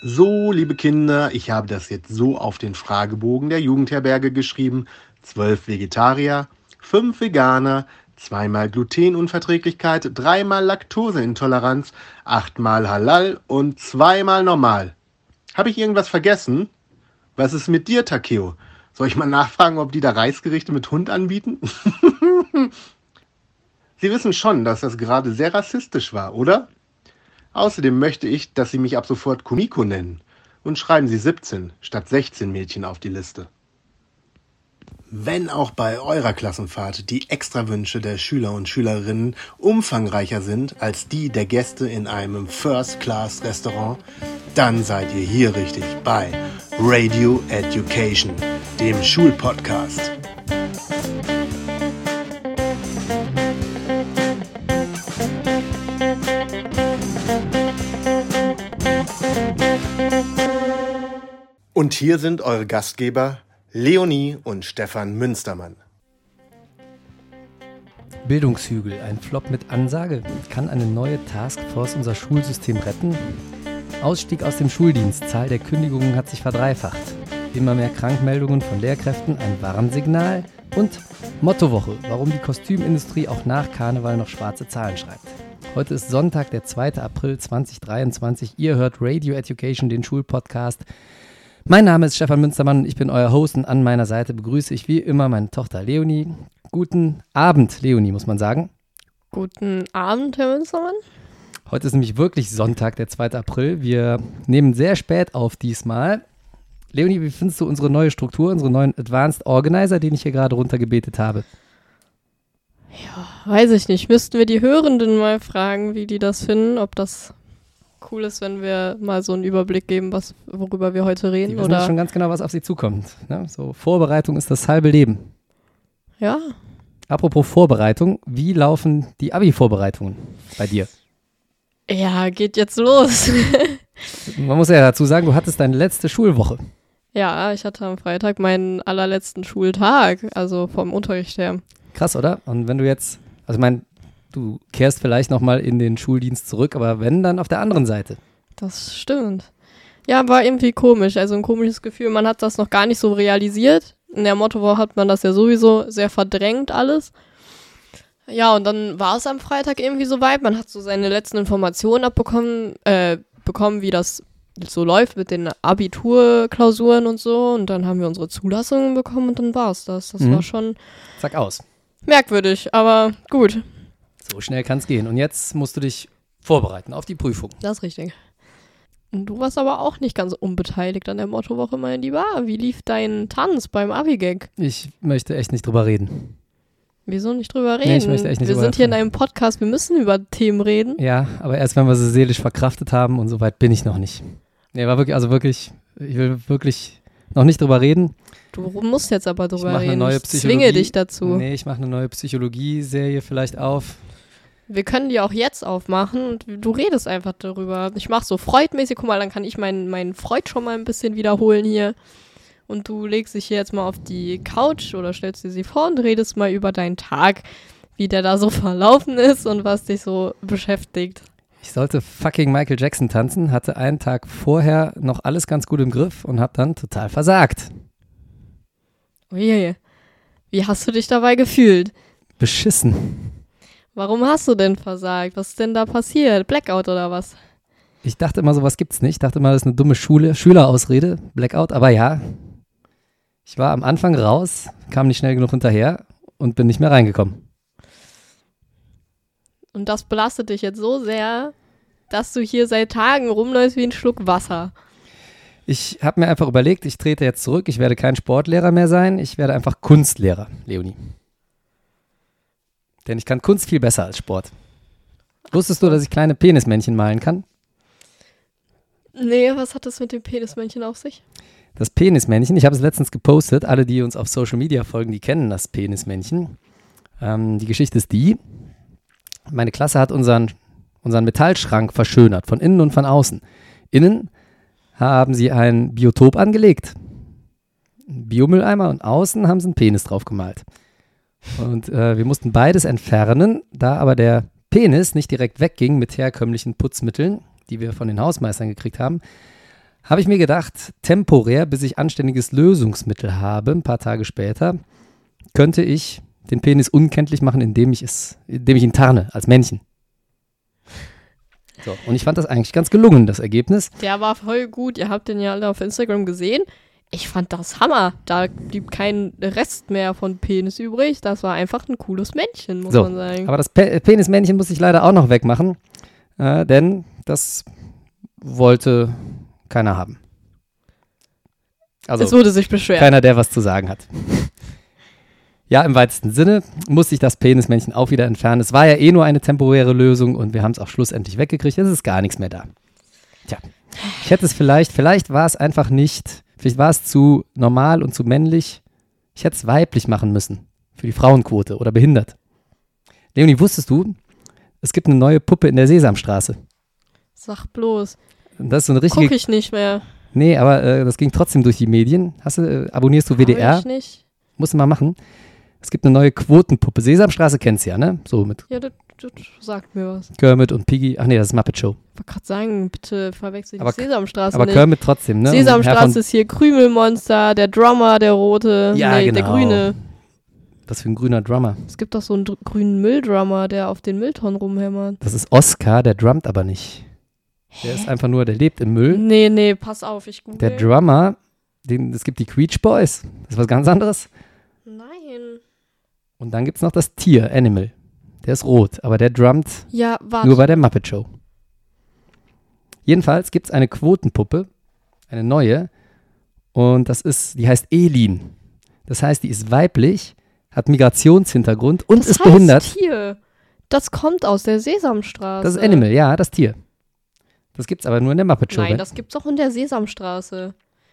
So, liebe Kinder, ich habe das jetzt so auf den Fragebogen der Jugendherberge geschrieben. 12 Vegetarier, 5 Veganer, 2-mal Glutenunverträglichkeit, 3-mal Laktoseintoleranz, 8-mal Halal und 2-mal normal. Habe ich irgendwas vergessen? Was ist mit dir, Takeo? Soll ich mal nachfragen, ob die da Reisgerichte mit Hund anbieten? Sie wissen schon, dass das gerade sehr rassistisch war, oder? Außerdem möchte ich, dass Sie mich ab sofort Kumiko nennen. Und schreiben Sie 17 statt 16 Mädchen auf die Liste. Wenn auch bei eurer Klassenfahrt die Extrawünsche der Schüler und Schülerinnen umfangreicher sind als die der Gäste in einem First-Class-Restaurant, dann seid ihr hier richtig bei Radio Education, dem Schulpodcast. Und hier sind eure Gastgeber Leonie und Stefan Münstermann. Bildungshügel, ein Flop mit Ansage. Kann eine neue Taskforce unser Schulsystem retten? Ausstieg aus dem Schuldienst, Zahl der Kündigungen hat sich verdreifacht. Immer mehr Krankmeldungen von Lehrkräften, ein Warnsignal. Und Mottowoche, warum die Kostümindustrie auch nach Karneval noch schwarze Zahlen schreibt. Heute ist Sonntag, der 2. April 2023. Ihr hört Radio Education, den Schulpodcast. Mein Name ist Stefan Münstermann, ich bin euer Host und an meiner Seite begrüße ich wie immer meine Tochter Leonie. Guten Abend, Leonie, muss man sagen. Guten Abend, Herr Münstermann. Heute ist nämlich wirklich Sonntag, der 2. April. Wir nehmen sehr spät auf diesmal. Leonie, wie findest du unsere neue Struktur, unseren neuen Advanced Organizer, den ich hier gerade runtergebetet habe? Ja, weiß ich nicht. Müssten wir die Hörenden mal fragen, wie die das finden, ob das cool ist, wenn wir mal so einen Überblick geben, worüber wir heute reden. Die wissen ja schon ganz genau, was auf sie zukommt. Ne? So, Vorbereitung ist das halbe Leben. Ja. Apropos Vorbereitung, wie laufen die Abi-Vorbereitungen bei dir? Ja, geht jetzt los. Man muss ja dazu sagen, du hattest deine letzte Schulwoche. Ja, ich hatte am Freitag meinen allerletzten Schultag, also vom Unterricht her. Krass, oder? Und wenn du jetzt, also ich meine, du kehrst vielleicht nochmal in den Schuldienst zurück, aber wenn, dann auf der anderen Seite. Das stimmt. Ja, war irgendwie komisch, also ein komisches Gefühl. Man hat das noch gar nicht so realisiert. In der Mottowoche hat man das ja sowieso sehr verdrängt alles. Ja, und dann war es am Freitag irgendwie soweit. Man hat so seine letzten Informationen bekommen, wie das so läuft mit den Abiturklausuren und so. Und dann haben wir unsere Zulassungen bekommen und dann war es das. Das war schon Zack, aus. Merkwürdig, aber gut. So schnell kann es gehen. Und jetzt musst du dich vorbereiten auf die Prüfung. Das ist richtig. Und du warst aber auch nicht ganz unbeteiligt an der Mottowoche, mein Lieber. Wie lief dein Tanz beim Abi-Gag? Ich möchte echt nicht drüber reden. Wieso nicht drüber reden? Nee, ich möchte echt nicht wir drüber sind hier in einem Podcast, wir müssen über Themen reden. Ja, aber erst wenn wir sie seelisch verkraftet haben und so weit bin ich noch nicht. Nee, war wirklich, ich will wirklich noch nicht drüber reden. Du musst jetzt aber drüber reden. Ich zwinge dich dazu. Nee, ich mache eine neue Psychologie-Serie vielleicht auf. Wir können die auch jetzt aufmachen und du redest einfach darüber. Ich mache so freudmäßig, guck mal, dann kann ich meinen Freud schon mal ein bisschen wiederholen hier. Und du legst dich hier jetzt mal auf die Couch oder stellst dir sie vor und redest mal über deinen Tag, wie der da so verlaufen ist und was dich so beschäftigt. Ich sollte fucking Michael Jackson tanzen, hatte einen Tag vorher noch alles ganz gut im Griff und hab dann total versagt. Oje, wie hast du dich dabei gefühlt? Beschissen. Warum hast du denn versagt? Was ist denn da passiert? Blackout oder was? Ich dachte immer, sowas gibt's nicht. Ich dachte immer, das ist eine dumme Schülerausrede, Blackout. Aber ja, ich war am Anfang raus, kam nicht schnell genug hinterher und bin nicht mehr reingekommen. Und das belastet dich jetzt so sehr, dass du hier seit Tagen rumläufst wie ein Schluck Wasser. Ich habe mir einfach überlegt, ich trete jetzt zurück. Ich werde kein Sportlehrer mehr sein. Ich werde einfach Kunstlehrer, Leonie. Denn ich kann Kunst viel besser als Sport. Wusstest du, dass ich kleine Penismännchen malen kann? Nee, was hat das mit dem Penismännchen auf sich? Das Penismännchen, ich habe es letztens gepostet. Alle, die uns auf Social Media folgen, die kennen das Penismännchen. Die Geschichte ist die: Meine Klasse hat unseren Metallschrank verschönert, von innen und von außen. Innen haben sie ein Biotop angelegt, einen Biomülleimer, und außen haben sie einen Penis drauf gemalt. Und wir mussten beides entfernen, da aber der Penis nicht direkt wegging mit herkömmlichen Putzmitteln, die wir von den Hausmeistern gekriegt haben, habe ich mir gedacht, temporär, bis ich anständiges Lösungsmittel habe, ein paar Tage später, könnte ich den Penis unkenntlich machen, indem ich ihn tarne, als Männchen. So, und ich fand das eigentlich ganz gelungen, das Ergebnis. Der war voll gut. Ihr habt den ja alle auf Instagram gesehen. Ich fand das Hammer. Da blieb kein Rest mehr von Penis übrig. Das war einfach ein cooles Männchen, muss man sagen. Aber das Penismännchen muss ich leider auch noch wegmachen, denn das wollte keiner haben. Also es wurde sich beschwert. keiner, der was zu sagen hat. Ja, im weitesten Sinne musste ich das Penismännchen auch wieder entfernen. Es war ja eh nur eine temporäre Lösung und wir haben es auch schlussendlich weggekriegt. Es ist gar nichts mehr da. Tja, ich hätte es vielleicht war es einfach nicht, vielleicht war es zu normal und zu männlich. Ich hätte es weiblich machen müssen für die Frauenquote oder behindert. Leonie, wusstest du, es gibt eine neue Puppe in der Sesamstraße. Sag bloß. Das ist so eine richtige... Guck ich nicht mehr. Nee, aber das ging trotzdem durch die Medien. Abonnierst du WDR? Hab ich nicht. Musst du mal machen. Es gibt eine neue Quotenpuppe. Sesamstraße kennst du ja, ne? So mit Ja, das sagt mir was. Kermit und Piggy. Ach nee, das ist Muppet Show. Ich wollte gerade sagen, bitte verwechsel Aber- die Sesamstraße Aber nicht. Kermit trotzdem, ne? Und Sesamstraße ist hier Krümelmonster, der Drummer, der rote, Ja, der genau. grüne. Was für ein grüner Drummer. Es gibt doch so einen grünen Mülldrummer, der auf den Mülltonnen rumhämmert. Das ist Oscar, der drummt aber nicht. Der ist einfach nur, der lebt im Müll. Nee, pass auf, ich google. Der Drummer, es gibt die Queech Boys. Das ist was ganz anderes. Nein. Und dann gibt es noch das Tier, Animal. Der ist rot, aber der drummt Ja, warte. nur bei der Muppet Show. Jedenfalls gibt es eine Quotenpuppe, eine neue, und die heißt Elin. Das heißt, die ist weiblich, hat Migrationshintergrund und das ist heißt behindert. Tier. Das kommt aus der Sesamstraße. Das ist Animal, ja, das Tier. Das gibt's aber nur in der Muppet Show. Nein, das gibt's auch in der Sesamstraße.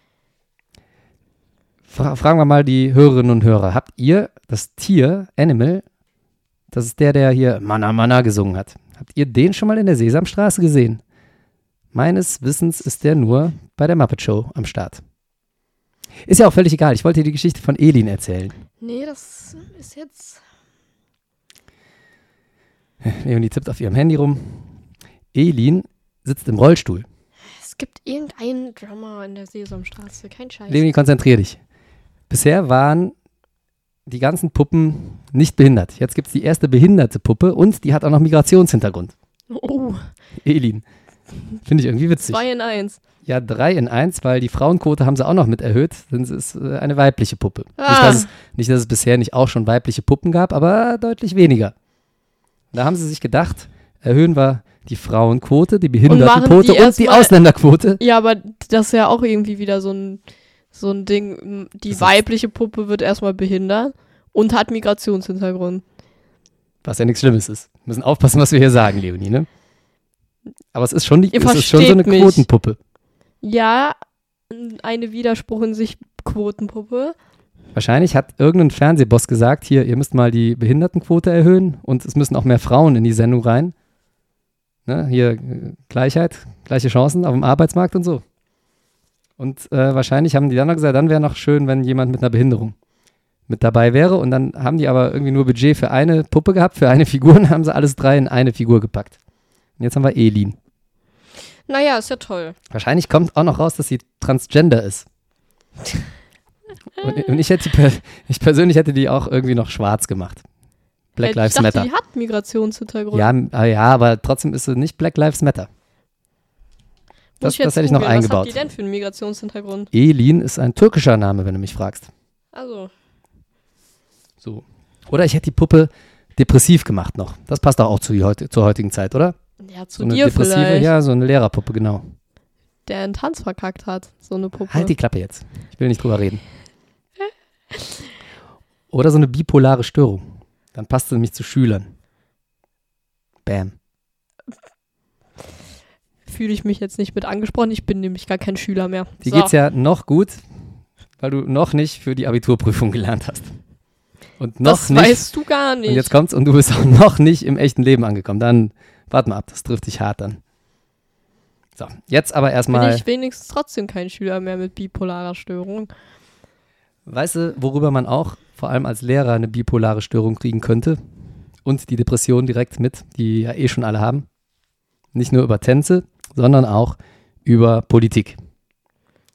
Fragen wir mal die Hörerinnen und Hörer. Habt ihr das Tier, Animal, das ist der hier Mana Mana gesungen hat, habt ihr den schon mal in der Sesamstraße gesehen? Meines Wissens ist der nur bei der Muppet Show am Start. Ist ja auch völlig egal. Ich wollte dir die Geschichte von Elin erzählen. Nee, das ist jetzt... Leonie tippt auf ihrem Handy rum. Elin sitzt im Rollstuhl. Es gibt irgendeinen Drummer in der Sesamstraße. Kein Scheiß. Leonie, konzentrier dich. Bisher waren die ganzen Puppen nicht behindert. Jetzt gibt es die erste behinderte Puppe und die hat auch noch Migrationshintergrund. Oh, Elin. Finde ich irgendwie witzig. 2 in 1. Ja, 3 in 1, weil die Frauenquote haben sie auch noch mit erhöht. Denn es ist eine weibliche Puppe. Ah. Nicht, dass es bisher nicht auch schon weibliche Puppen gab, aber deutlich weniger. Da haben sie sich gedacht, erhöhen wir die Frauenquote, die Behindertenquote und die Ausländerquote. Ja, aber das ist ja auch irgendwie wieder so ein Ding. Die weibliche Puppe wird erstmal behindert und hat Migrationshintergrund. Was ja nichts Schlimmes ist. Wir müssen aufpassen, was wir hier sagen, Leonie, ne? Aber es ist schon, Ihr es ist schon so eine versteht mich. Quotenpuppe. Ja, eine Widerspruch in sich Quotenpuppe. Wahrscheinlich hat irgendein Fernsehboss gesagt, hier, ihr müsst mal die Behindertenquote erhöhen und es müssen auch mehr Frauen in die Sendung rein. Ne? Hier Gleichheit, gleiche Chancen auf dem Arbeitsmarkt und so. Und wahrscheinlich haben die dann noch gesagt, dann wäre noch schön, wenn jemand mit einer Behinderung mit dabei wäre. Und dann haben die aber irgendwie nur Budget für eine Puppe gehabt, für eine Figur, und haben sie alles 3 in eine Figur gepackt. Und jetzt haben wir Elin. Naja, ist ja toll. Wahrscheinlich kommt auch noch raus, dass sie transgender ist. Und ich persönlich hätte die auch irgendwie noch schwarz gemacht. Black Lives Ich dachte, Matter. die hat Migrationshintergrund. Ja, aber trotzdem ist sie nicht Black Lives Matter. Das Muss hätte ich noch googeln. eingebaut. Was hat die denn für einen Migrationshintergrund? Elin ist ein türkischer Name, wenn du mich fragst. Also, So. Oder ich hätte die Puppe depressiv gemacht noch. Das passt doch auch zur heutigen Zeit, oder? ja, zu So eine dir depressive, vielleicht, ja, so eine Lehrerpuppe, genau. der einen Tanz verkackt hat, so eine Puppe. Halt die Klappe jetzt. Ich will nicht drüber reden. Oder so eine bipolare Störung. Dann passt sie nämlich zu Schülern. Bam. Fühle ich mich jetzt nicht mit angesprochen, ich bin nämlich gar kein Schüler mehr. Dir geht's ja noch gut, weil du noch nicht für die Abiturprüfung gelernt hast. Und noch das nicht. weißt du gar nicht. Und jetzt kommt's und du bist auch noch nicht im echten Leben angekommen. Dann, warte mal ab, das trifft dich hart dann. So, jetzt aber bin erstmal, ich wenigstens trotzdem kein Schüler mehr mit bipolarer Störung. weißt du, worüber man auch vor allem als Lehrer eine bipolare Störung kriegen könnte? Und die Depression direkt mit, die ja eh schon alle haben. Nicht nur über Tänze, sondern auch über Politik.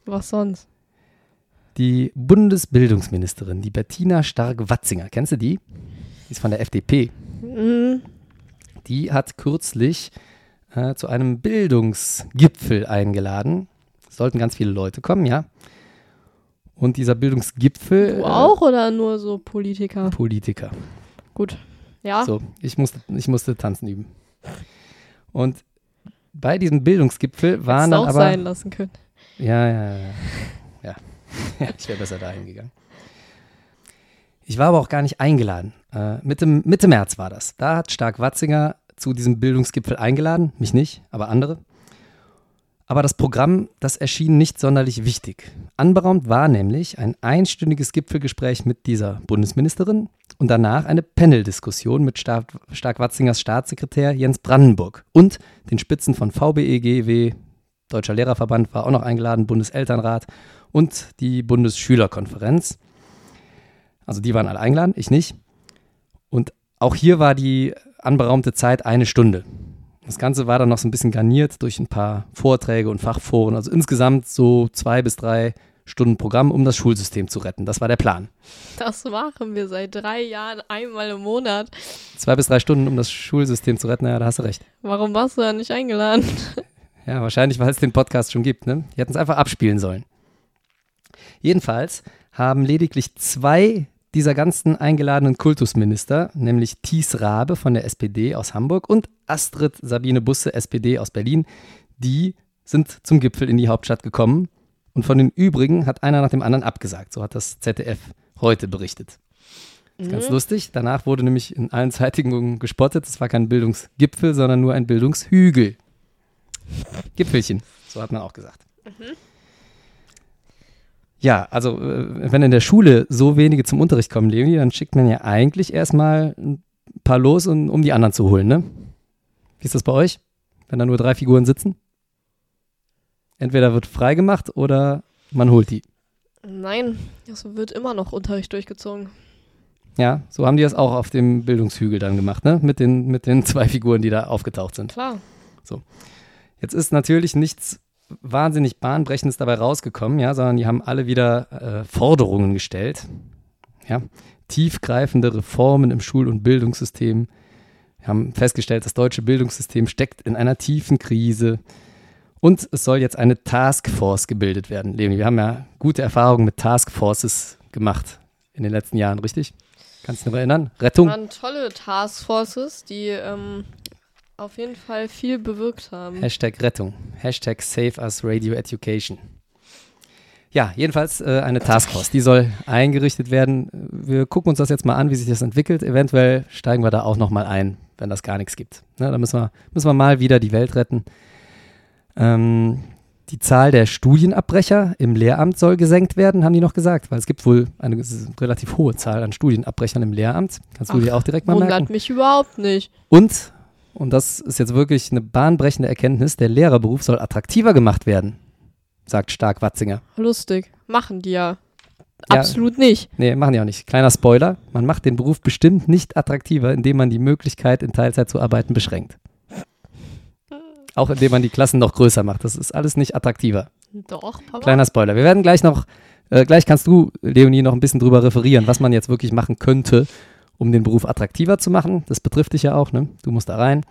Was sonst? Die Bundesbildungsministerin, die Bettina Stark-Watzinger, kennst du die? Die ist von der FDP. Mhm. Die hat kürzlich zu einem Bildungsgipfel eingeladen. Es sollten ganz viele Leute kommen, ja. Und dieser Bildungsgipfel. Du auch oder nur so Politiker? Politiker. Gut. Ja. So, ich musste tanzen üben. Und bei diesem Bildungsgipfel waren dann auch aber. sein lassen können. Ja. Ich wäre besser dahin gegangen. Ich war aber auch gar nicht eingeladen. Mitte März war das. Da hat Stark-Watzinger zu diesem Bildungsgipfel eingeladen. Mich nicht, aber andere. Aber das Programm, das erschien nicht sonderlich wichtig. Anberaumt war nämlich ein einstündiges Gipfelgespräch mit dieser Bundesministerin und danach eine Panel-Diskussion mit Stark-Watzingers Staatssekretär Jens Brandenburg und den Spitzen von VBE, GEW, Deutscher Lehrerverband war auch noch eingeladen, Bundeselternrat und die Bundesschülerkonferenz. Also die waren alle eingeladen, ich nicht. Und auch hier war die anberaumte Zeit 1 Stunde. Das Ganze war dann noch so ein bisschen garniert durch ein paar Vorträge und Fachforen. Also insgesamt so 2 bis 3 Stunden Programm, um das Schulsystem zu retten. Das war der Plan. Das machen wir seit 3 Jahren einmal im Monat. 2 bis 3 Stunden, um das Schulsystem zu retten. Ja, da hast du recht. Warum warst du da nicht eingeladen? Ja, wahrscheinlich, weil es den Podcast schon gibt. Ne? Die hätten es einfach abspielen sollen. Jedenfalls haben lediglich 2 dieser ganzen eingeladenen Kultusminister, nämlich Thies Rabe von der SPD aus Hamburg und Astrid Sabine Busse, SPD aus Berlin, die sind zum Gipfel in die Hauptstadt gekommen. Und von den übrigen hat einer nach dem anderen abgesagt. So hat das ZDF heute berichtet. Das ist ganz lustig. Danach wurde nämlich in allen Zeitungen gespottet. Es war kein Bildungsgipfel, sondern nur ein Bildungshügel. Gipfelchen, so hat man auch gesagt. Ja, also wenn in der Schule so wenige zum Unterricht kommen, Leonie, dann schickt man ja eigentlich erstmal ein paar los, um die anderen zu holen, ne? Wie ist das bei euch, wenn da nur 3 Figuren sitzen? Entweder wird freigemacht oder man holt die. Nein, es wird immer noch Unterricht durchgezogen. Ja, so haben die das auch auf dem Bildungshügel dann gemacht, ne? Mit den 2 Figuren, die da aufgetaucht sind. Klar. So. Jetzt ist natürlich nichts wahnsinnig Bahnbrechendes dabei rausgekommen, ja, sondern die haben alle wieder Forderungen gestellt. Ja, tiefgreifende Reformen im Schul- und Bildungssystem. Wir haben festgestellt, das deutsche Bildungssystem steckt in einer tiefen Krise. Und es soll jetzt eine Taskforce gebildet werden. Leonie, wir haben ja gute Erfahrungen mit Taskforces gemacht in den letzten Jahren, richtig? Kannst du dich noch erinnern? Rettung? Das waren tolle Taskforces, die auf jeden Fall viel bewirkt haben. #Rettung. #Save Us Radio Education. Ja, jedenfalls eine Taskforce. Die soll eingerichtet werden. Wir gucken uns das jetzt mal an, wie sich das entwickelt. Eventuell steigen wir da auch nochmal ein, wenn das gar nichts gibt. Ne, da müssen wir mal wieder die Welt retten. Die Zahl der Studienabbrecher im Lehramt soll gesenkt werden, haben die noch gesagt, weil es gibt wohl eine relativ hohe Zahl an Studienabbrechern im Lehramt. Kannst du dir auch direkt mal merken. Wundert mich überhaupt nicht. Und das ist jetzt wirklich eine bahnbrechende Erkenntnis, der Lehrerberuf soll attraktiver gemacht werden, sagt Stark-Watzinger. Lustig. Machen die ja. Absolut nicht. Nee, machen die auch nicht. Kleiner Spoiler, man macht den Beruf bestimmt nicht attraktiver, indem man die Möglichkeit, in Teilzeit zu arbeiten, beschränkt. Auch indem man die Klassen noch größer macht. Das ist alles nicht attraktiver. Doch, Papa. Kleiner Spoiler. Wir werden gleich gleich kannst du, Leonie, noch ein bisschen drüber referieren, was man jetzt wirklich machen könnte, um den Beruf attraktiver zu machen. Das betrifft dich ja auch, ne? Du musst da rein.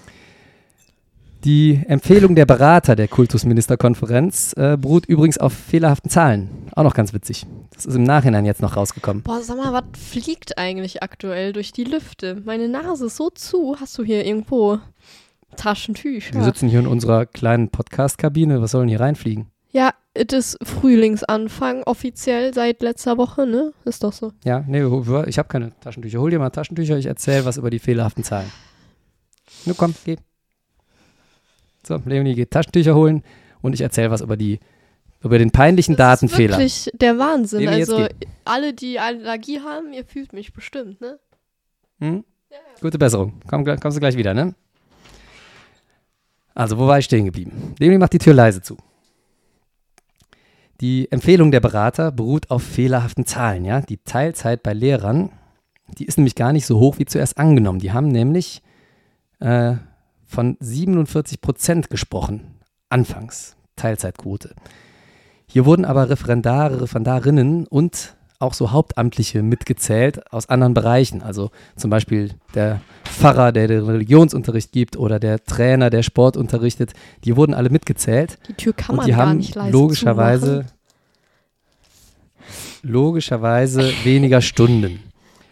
Die Empfehlung der Berater der Kultusministerkonferenz beruht übrigens auf fehlerhaften Zahlen. Auch noch ganz witzig. Das ist im Nachhinein jetzt noch rausgekommen. Boah, sag mal, was fliegt eigentlich aktuell durch die Lüfte? Meine Nase ist so zu. Hast du hier irgendwo Taschentücher? Wir sitzen hier in unserer kleinen Podcast-Kabine. Was soll denn hier reinfliegen? Ja, es ist Frühlingsanfang offiziell seit letzter Woche, ne? Ist doch so. Ja, nee, ich habe keine Taschentücher. Hol dir mal Taschentücher, ich erzähle was über die fehlerhaften Zahlen. Nur komm, geh. So, Leonie geht Taschentücher holen und ich erzähle was über den peinlichen Datenfehler. Das ist wirklich der Wahnsinn. Leonie, also alle, die Allergie haben, ihr fühlt mich bestimmt, ne? Hm? Ja. Gute Besserung. Kommst du gleich wieder, ne? Also, wo war ich stehen geblieben? Leonie macht die Tür leise zu. Die Empfehlung der Berater beruht auf fehlerhaften Zahlen, ja. Die Teilzeit bei Lehrern, die ist nämlich gar nicht so hoch wie zuerst angenommen. Die haben nämlich von 47% gesprochen, anfangs, Teilzeitquote. Hier wurden aber Referendare, Referendarinnen und auch so Hauptamtliche mitgezählt aus anderen Bereichen. Also zum Beispiel der Pfarrer, der den Religionsunterricht gibt oder der Trainer, der Sport unterrichtet. Die wurden alle mitgezählt. Die Tür kann Und man die gar haben nicht leise logischerweise weniger Stunden.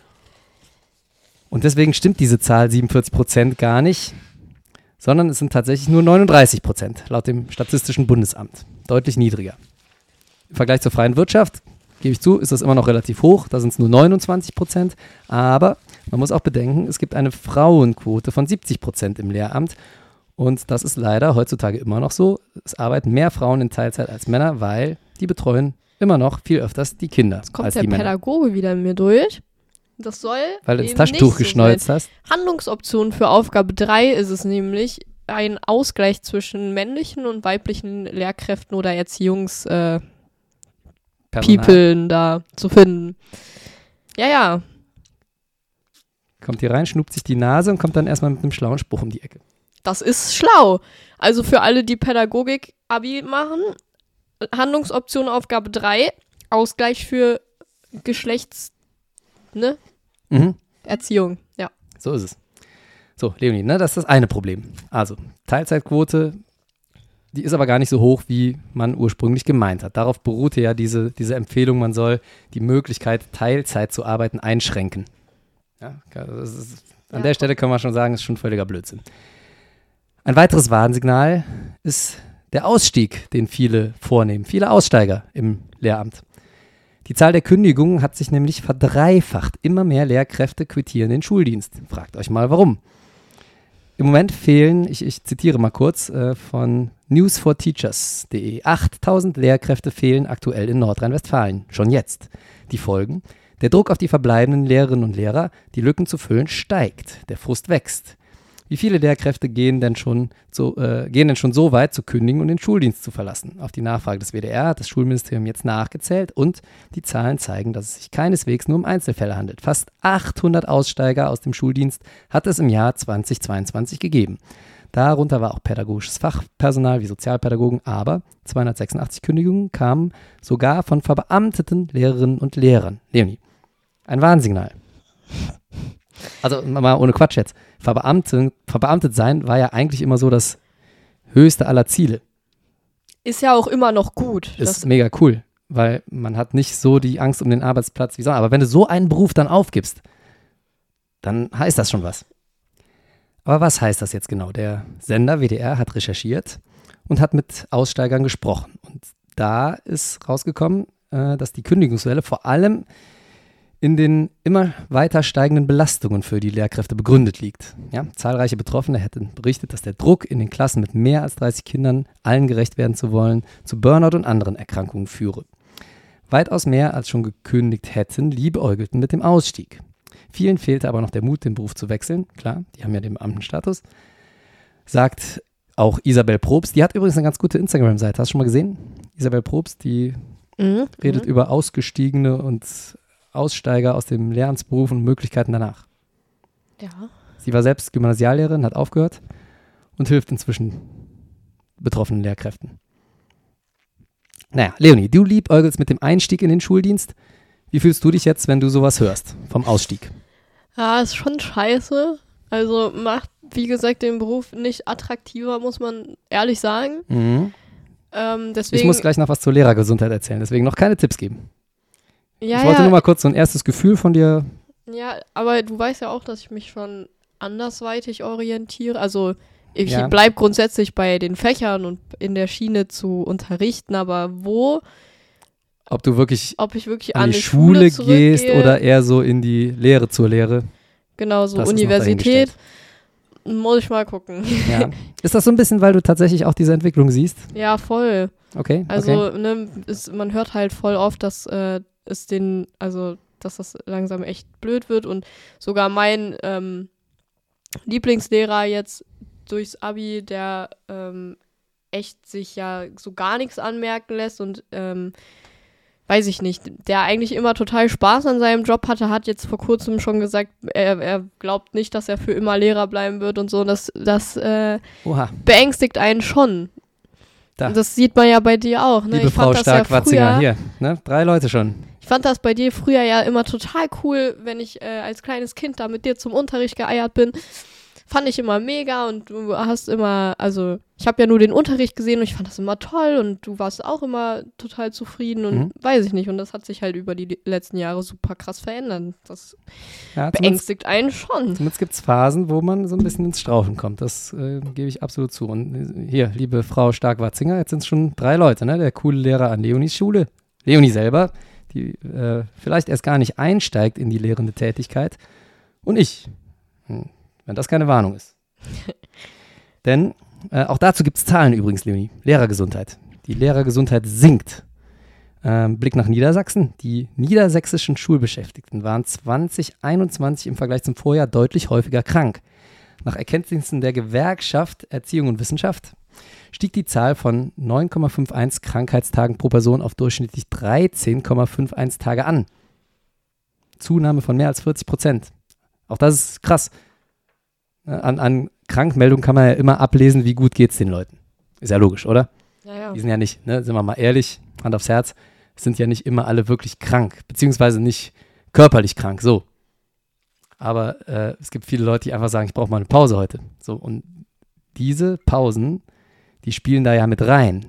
Und deswegen stimmt diese Zahl 47% gar nicht, sondern es sind tatsächlich nur 39% laut dem Statistischen Bundesamt. Deutlich niedriger. Im Vergleich zur freien Wirtschaft, gebe ich zu, ist das immer noch relativ hoch, da sind es nur 29%, aber man muss auch bedenken, es gibt eine Frauenquote von 70% im Lehramt und das ist leider heutzutage immer noch so. Es arbeiten mehr Frauen in Teilzeit als Männer, weil die betreuen immer noch viel öfters die Kinder Jetzt kommt als der die Männer. Pädagoge wieder in mir durch. Das soll Weil du ins eben Taschentuch nicht so geschneuzt sein. hast. Handlungsoption für Aufgabe 3 ist es nämlich, ein Ausgleich zwischen männlichen und weiblichen Lehrkräften oder Personal. People da zu finden. Ja. Kommt hier rein, schnupt sich die Nase und kommt dann erstmal mit einem schlauen Spruch um die Ecke. Das ist schlau. Also für alle, die Pädagogik-Abi machen, Handlungsoption Aufgabe 3, Ausgleich für Erziehung. Ja. So ist es. So, Leonie, das ist das eine Problem. Also, Teilzeitquote, die ist aber gar nicht so hoch, wie man ursprünglich gemeint hat. Darauf beruhte ja diese Empfehlung, man soll die Möglichkeit, Teilzeit zu arbeiten, einschränken. Ja, an der Stelle können wir schon sagen, ist schon völliger Blödsinn. Ein weiteres Warnsignal ist der Ausstieg, den viele vornehmen, viele Aussteiger im Lehramt. Die Zahl der Kündigungen hat sich nämlich verdreifacht. Immer mehr Lehrkräfte quittieren den Schuldienst. Fragt euch mal, warum. Im Moment fehlen, ich zitiere mal kurz von newsforteachers.de, 8000 Lehrkräfte fehlen aktuell in Nordrhein-Westfalen. Schon jetzt. Die Folgen: Der Druck auf die verbleibenden Lehrerinnen und Lehrer, die Lücken zu füllen, steigt. Der Frust wächst. Wie viele Lehrkräfte gehen denn schon so weit zu kündigen und den Schuldienst zu verlassen? Auf die Nachfrage des WDR hat das Schulministerium jetzt nachgezählt und die Zahlen zeigen, dass es sich keineswegs nur um Einzelfälle handelt. Fast 800 Aussteiger aus dem Schuldienst hat es im Jahr 2022 gegeben. Darunter war auch pädagogisches Fachpersonal wie Sozialpädagogen, aber 286 Kündigungen kamen sogar von verbeamteten Lehrerinnen und Lehrern. Leonie, ein Warnsignal. Also mal ohne Quatsch jetzt. Verbeamtet sein war ja eigentlich immer so das höchste aller Ziele. Ist ja auch immer noch gut. Ist mega cool, weil man hat nicht so die Angst um den Arbeitsplatz wie sonst. Aber wenn du so einen Beruf dann aufgibst, dann heißt das schon was. Aber was heißt das jetzt genau? Der Sender WDR hat recherchiert und hat mit Aussteigern gesprochen. Und da ist rausgekommen, dass die Kündigungswelle vor allem in den immer weiter steigenden Belastungen für die Lehrkräfte begründet liegt. Ja, zahlreiche Betroffene hätten berichtet, dass der Druck in den Klassen mit mehr als 30 Kindern, allen gerecht werden zu wollen, zu Burnout und anderen Erkrankungen führe. Weitaus mehr als schon gekündigt hätten, liebäugelten mit dem Ausstieg. Vielen fehlte aber noch der Mut, den Beruf zu wechseln. Klar, die haben ja den Beamtenstatus. Sagt auch Isabel Probst. Die hat übrigens eine ganz gute Instagram-Seite. Hast du schon mal gesehen? Isabel Probst, die redet über Ausgestiegene und Aussteiger aus dem Lehramtsberuf und Möglichkeiten danach. Ja. Sie war selbst Gymnasiallehrerin, hat aufgehört und hilft inzwischen betroffenen Lehrkräften. Naja, Leonie, du liebäugelst mit dem Einstieg in den Schuldienst. Wie fühlst du dich jetzt, wenn du sowas hörst vom Ausstieg? Ja, ist schon scheiße. Also macht, wie gesagt, den Beruf nicht attraktiver, muss man ehrlich sagen. Mhm. Deswegen, ich muss gleich noch was zur Lehrergesundheit erzählen, deswegen noch keine Tipps geben. Ja, ich wollte nur mal kurz so ein erstes Gefühl von dir. Ja, aber du weißt ja auch, dass ich mich schon andersweitig orientiere. Also ich bleibe grundsätzlich bei den Fächern und in der Schiene zu unterrichten, aber ob ich wirklich an die Schule gehst oder eher so in die Lehre zur Lehre. Genau, so Universität. Muss ich mal gucken. Ja. Ist das so ein bisschen, weil du tatsächlich auch diese Entwicklung siehst? Ja, voll. Okay. Also man hört halt voll oft, dass dass das langsam echt blöd wird und sogar mein Lieblingslehrer jetzt durchs Abi, der echt sich ja so gar nichts anmerken lässt und weiß ich nicht, der eigentlich immer total Spaß an seinem Job hatte, hat jetzt vor kurzem schon gesagt, er glaubt nicht, dass er für immer Lehrer bleiben wird und so. Das beängstigt einen schon. Da. Das sieht man ja bei dir auch. Ne? Liebe Frau Stark-Watzinger, hier, ne? 3 Leute schon. Ich fand das bei dir früher ja immer total cool, wenn ich als kleines Kind da mit dir zum Unterricht geeiert bin. Fand ich immer mega und du hast immer, also ich habe ja nur den Unterricht gesehen und ich fand das immer toll und du warst auch immer total zufrieden und weiß ich nicht. Und das hat sich halt über die letzten Jahre super krass verändert. Das beängstigt einen schon. Zumindest gibt es Phasen, wo man so ein bisschen ins Strauchen kommt. Das gebe ich absolut zu. Und hier, liebe Frau Stark-Watzinger, jetzt sind es schon 3 Leute, ne? Der coole Lehrer an Leonies Schule, Leonie selber, die vielleicht erst gar nicht einsteigt in die lehrende Tätigkeit. Und ich. Wenn das keine Warnung ist. Denn auch dazu gibt es Zahlen übrigens, Leonie. Lehrergesundheit. Die Lehrergesundheit sinkt. Blick nach Niedersachsen. Die niedersächsischen Schulbeschäftigten waren 2021 im Vergleich zum Vorjahr deutlich häufiger krank. Nach Erkenntnissen der Gewerkschaft Erziehung und Wissenschaft stieg die Zahl von 9,51 Krankheitstagen pro Person auf durchschnittlich 13,51 Tage an. Zunahme von mehr als 40%. Auch das ist krass. An Krankmeldungen kann man ja immer ablesen, wie gut geht es den Leuten. Ist ja logisch, oder? Ja. Die sind ja nicht, ne, sind wir mal ehrlich, Hand aufs Herz, sind ja nicht immer alle wirklich krank, beziehungsweise nicht körperlich krank, so. Aber es gibt viele Leute, die einfach sagen, ich brauche mal eine Pause heute. So, und diese Pausen, die spielen da ja mit rein.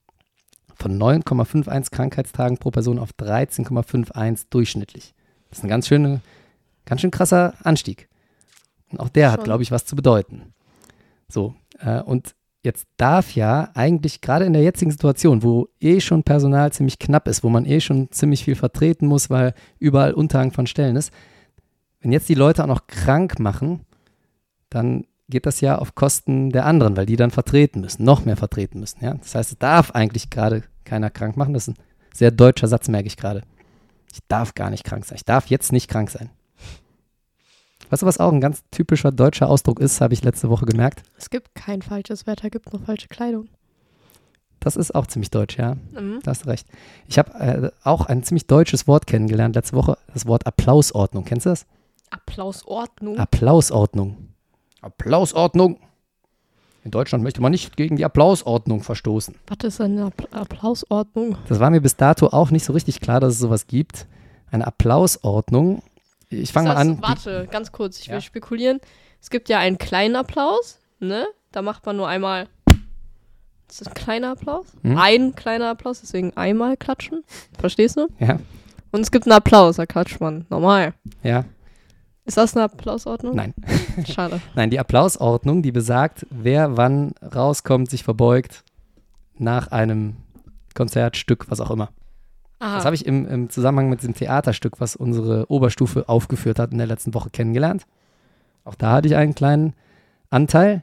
Von 9,51 Krankheitstagen pro Person auf 13,51 durchschnittlich. Das ist ein ganz schön krasser Anstieg. Und auch der hat, glaube ich, was zu bedeuten. So, und jetzt darf ja eigentlich gerade in der jetzigen Situation, wo schon Personal ziemlich knapp ist, wo man schon ziemlich viel vertreten muss, weil überall Unterhang von Stellen ist, wenn jetzt die Leute auch noch krank machen, dann geht das ja auf Kosten der anderen, weil die dann vertreten müssen, noch mehr vertreten müssen. Ja? Das heißt, es darf eigentlich gerade keiner krank machen. Das ist ein sehr deutscher Satz, merke ich gerade. Ich darf gar nicht krank sein. Ich darf jetzt nicht krank sein. Weißt du, was auch ein ganz typischer deutscher Ausdruck ist, habe ich letzte Woche gemerkt? Es gibt kein falsches Wetter, gibt nur falsche Kleidung. Das ist auch ziemlich deutsch, ja. Da hast du recht. Ich habe auch ein ziemlich deutsches Wort kennengelernt letzte Woche, das Wort Applausordnung. Kennst du das? Applausordnung? Applausordnung. Applausordnung. In Deutschland möchte man nicht gegen die Applausordnung verstoßen. Was ist eine Applausordnung? Das war mir bis dato auch nicht so richtig klar, dass es sowas gibt. Eine Applausordnung. Ich fange mal an. Warte, ganz kurz, ich will spekulieren. Es gibt ja einen kleinen Applaus, ne? Da macht man nur einmal. Das ist ein kleiner Applaus. Ein kleiner Applaus, deswegen einmal klatschen. Verstehst du? Ja. Und es gibt einen Applaus, da klatscht man normal. Ja. Ist das eine Applausordnung? Nein. Schade. Nein, die Applausordnung, die besagt, wer wann rauskommt, sich verbeugt nach einem Konzertstück, was auch immer. Aha. Das habe ich im Zusammenhang mit dem Theaterstück, was unsere Oberstufe aufgeführt hat, in der letzten Woche kennengelernt. Auch da hatte ich einen kleinen Anteil.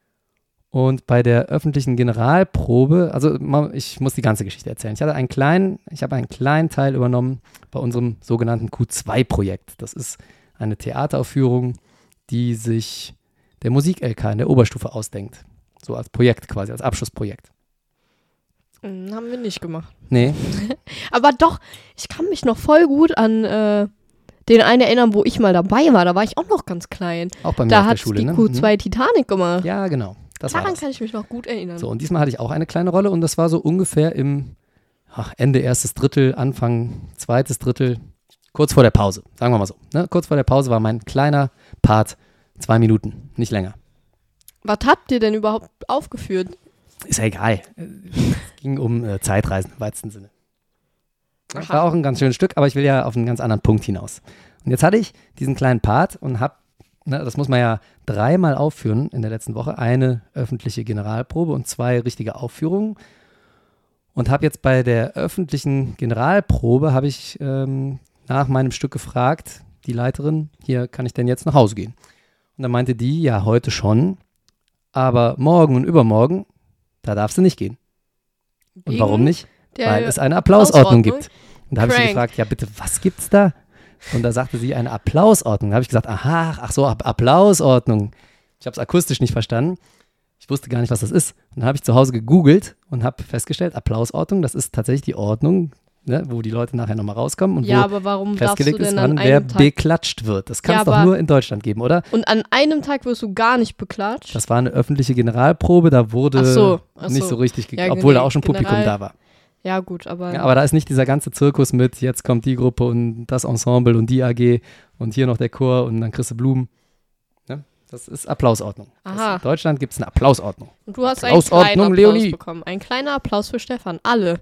Und bei der öffentlichen Generalprobe, also ich muss die ganze Geschichte erzählen. Ich habe einen kleinen Teil übernommen bei unserem sogenannten Q2-Projekt. Das ist eine Theateraufführung, die sich der Musik-LK in der Oberstufe ausdenkt. So als Projekt quasi, als Abschlussprojekt. Haben wir nicht gemacht. Nee. Aber doch, ich kann mich noch voll gut an den einen erinnern, wo ich mal dabei war. Da war ich auch noch ganz klein. Auch bei mir auf der Schule, ne? Da hat die Q2 Titanic gemacht. Ja, genau. Daran kann ich mich noch gut erinnern. So, und diesmal hatte ich auch eine kleine Rolle und das war so ungefähr im Ende erstes Drittel, Anfang zweites Drittel, kurz vor der Pause, sagen wir mal so. Ne? Kurz vor der Pause war mein kleiner Part 2 Minuten, nicht länger. Was habt ihr denn überhaupt aufgeführt? Ist ja egal. Es ging um Zeitreisen im weitesten Sinne. Das war auch ein ganz schönes Stück, aber ich will ja auf einen ganz anderen Punkt hinaus. Und jetzt hatte ich diesen kleinen Part und habe, das muss man ja 3-mal aufführen in der letzten Woche, eine öffentliche Generalprobe und 2 richtige Aufführungen. Und habe jetzt bei der öffentlichen Generalprobe, habe ich nach meinem Stück gefragt, die Leiterin, hier, kann ich denn jetzt nach Hause gehen? Und dann meinte die, ja, heute schon, aber morgen und übermorgen, da darfst du nicht gehen. Und warum nicht? Weil es eine Applausordnung gibt. Und da habe ich sie gefragt, ja bitte, was gibt's da? Und da sagte sie, eine Applausordnung. Da habe ich gesagt, Applausordnung. Ich habe es akustisch nicht verstanden. Ich wusste gar nicht, was das ist. Und dann habe ich zu Hause gegoogelt und habe festgestellt, Applausordnung, das ist tatsächlich die Ordnung, ne, wo die Leute nachher nochmal rauskommen und Ja, wo aber warum darfst du festgelegt ist, denn wann an wer einem Tag... beklatscht wird. Das kann es Ja, doch aber- nur in Deutschland geben, oder? Und an einem Tag wirst du gar nicht beklatscht? Das war eine öffentliche Generalprobe, da wurde Ach nicht so. so richtig, Ja, obwohl da nee, auch schon Publikum General- da war. Ja, gut, aber... Ja, aber da ist nicht dieser ganze Zirkus mit, jetzt kommt die Gruppe und das Ensemble und die AG und hier noch der Chor und dann kriegst du Blumen. Ne? Das ist Applausordnung. Aha. In Deutschland gibt es eine Applausordnung. Und du hast einen Applausordnung, kleinen Applaus Leonie. bekommen. Ein kleiner Applaus für Stefan. Alle.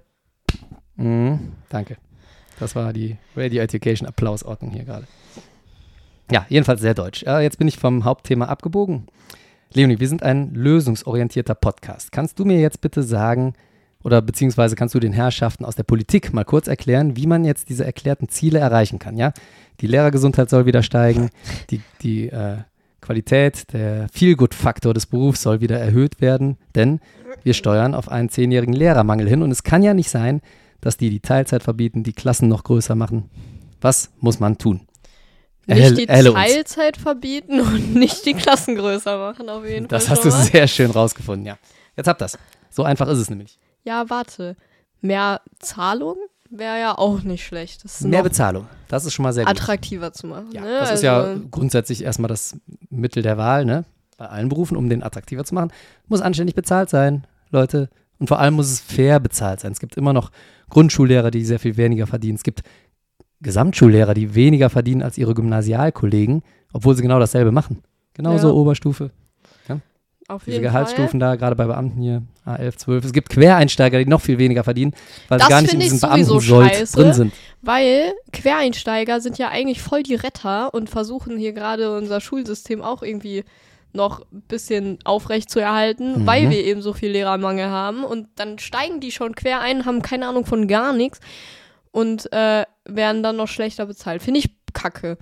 Danke. Das war die Radio Education Applausordnung hier gerade. Ja, jedenfalls sehr deutsch. Jetzt bin ich vom Hauptthema abgebogen. Leonie, wir sind ein lösungsorientierter Podcast. Kannst du mir jetzt bitte sagen, oder beziehungsweise kannst du den Herrschaften aus der Politik mal kurz erklären, wie man jetzt diese erklärten Ziele erreichen kann, ja? Die Lehrergesundheit soll wieder steigen, die Qualität, der Feel-Good-Faktor des Berufs soll wieder erhöht werden, denn wir steuern auf einen 10-jährigen Lehrermangel hin und es kann ja nicht sein, dass die Teilzeit verbieten, die Klassen noch größer machen. Was muss man tun? Nicht die Erhelle uns. Teilzeit verbieten und nicht die Klassen größer machen, auf jeden Das Fall. hast du schon mal. sehr schön rausgefunden, ja. Jetzt habt das. So einfach ist es nämlich. Ja, warte. Mehr Zahlung wäre ja auch nicht schlecht. Das ist Mehr noch Bezahlung. Das ist schon mal sehr gut. attraktiver zu machen. Ja, ne? das ist ja grundsätzlich erstmal das Mittel der Wahl, ne? Bei allen Berufen, um den attraktiver zu machen. Muss anständig bezahlt sein, Leute. Und vor allem muss es fair bezahlt sein. Es gibt immer noch Grundschullehrer, die sehr viel weniger verdienen. Es gibt Gesamtschullehrer, die weniger verdienen als ihre Gymnasialkollegen, obwohl sie genau dasselbe machen. Genauso Ja. Oberstufe. auf Diese jeden Gehaltsstufen da, gerade bei Beamten hier, A11, 12. Es gibt Quereinsteiger, die noch viel weniger verdienen, weil sie Das gar nicht in finde ich diesem sowieso Beamtensold scheiße. drin sind. Weil Quereinsteiger sind ja eigentlich voll die Retter und versuchen hier gerade unser Schulsystem auch irgendwie noch ein bisschen aufrecht zu erhalten, weil wir eben so viel Lehrermangel haben. Und dann steigen die schon quer ein, haben keine Ahnung von gar nichts und werden dann noch schlechter bezahlt. Finde ich kacke.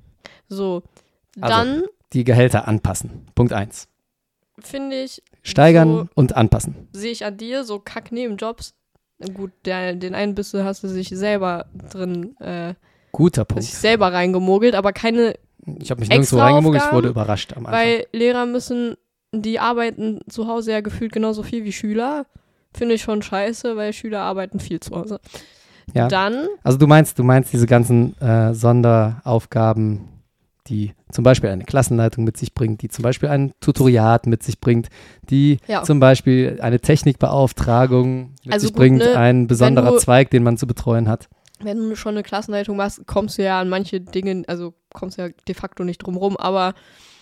So. Also, Dann die Gehälter anpassen. Punkt 1. finde ich, Steigern und anpassen. sehe ich an dir so Kack-Nebenjobs. Gut, den einen bisschen hast du sich selber drin, Guter Punkt. sich selber reingemogelt, aber keine, Ich habe mich nirgendwo extra reingemogelt, ich Aufgaben, wurde überrascht am Anfang. weil Lehrer die arbeiten zu Hause ja gefühlt genauso viel wie Schüler. Finde ich schon scheiße, weil Schüler arbeiten viel zu Hause. Ja. Dann, Also du meinst diese ganzen Sonderaufgaben, die zum Beispiel eine Klassenleitung mit sich bringt, die zum Beispiel ein Tutoriat mit sich bringt, die Ja. zum Beispiel eine Technikbeauftragung mit Also sich gut, bringt, ne, ein besonderer wenn du- Zweig, den man zu betreuen hat. wenn du schon eine Klassenleitung machst, kommst du ja an manche Dinge, also kommst ja de facto nicht drum rum, aber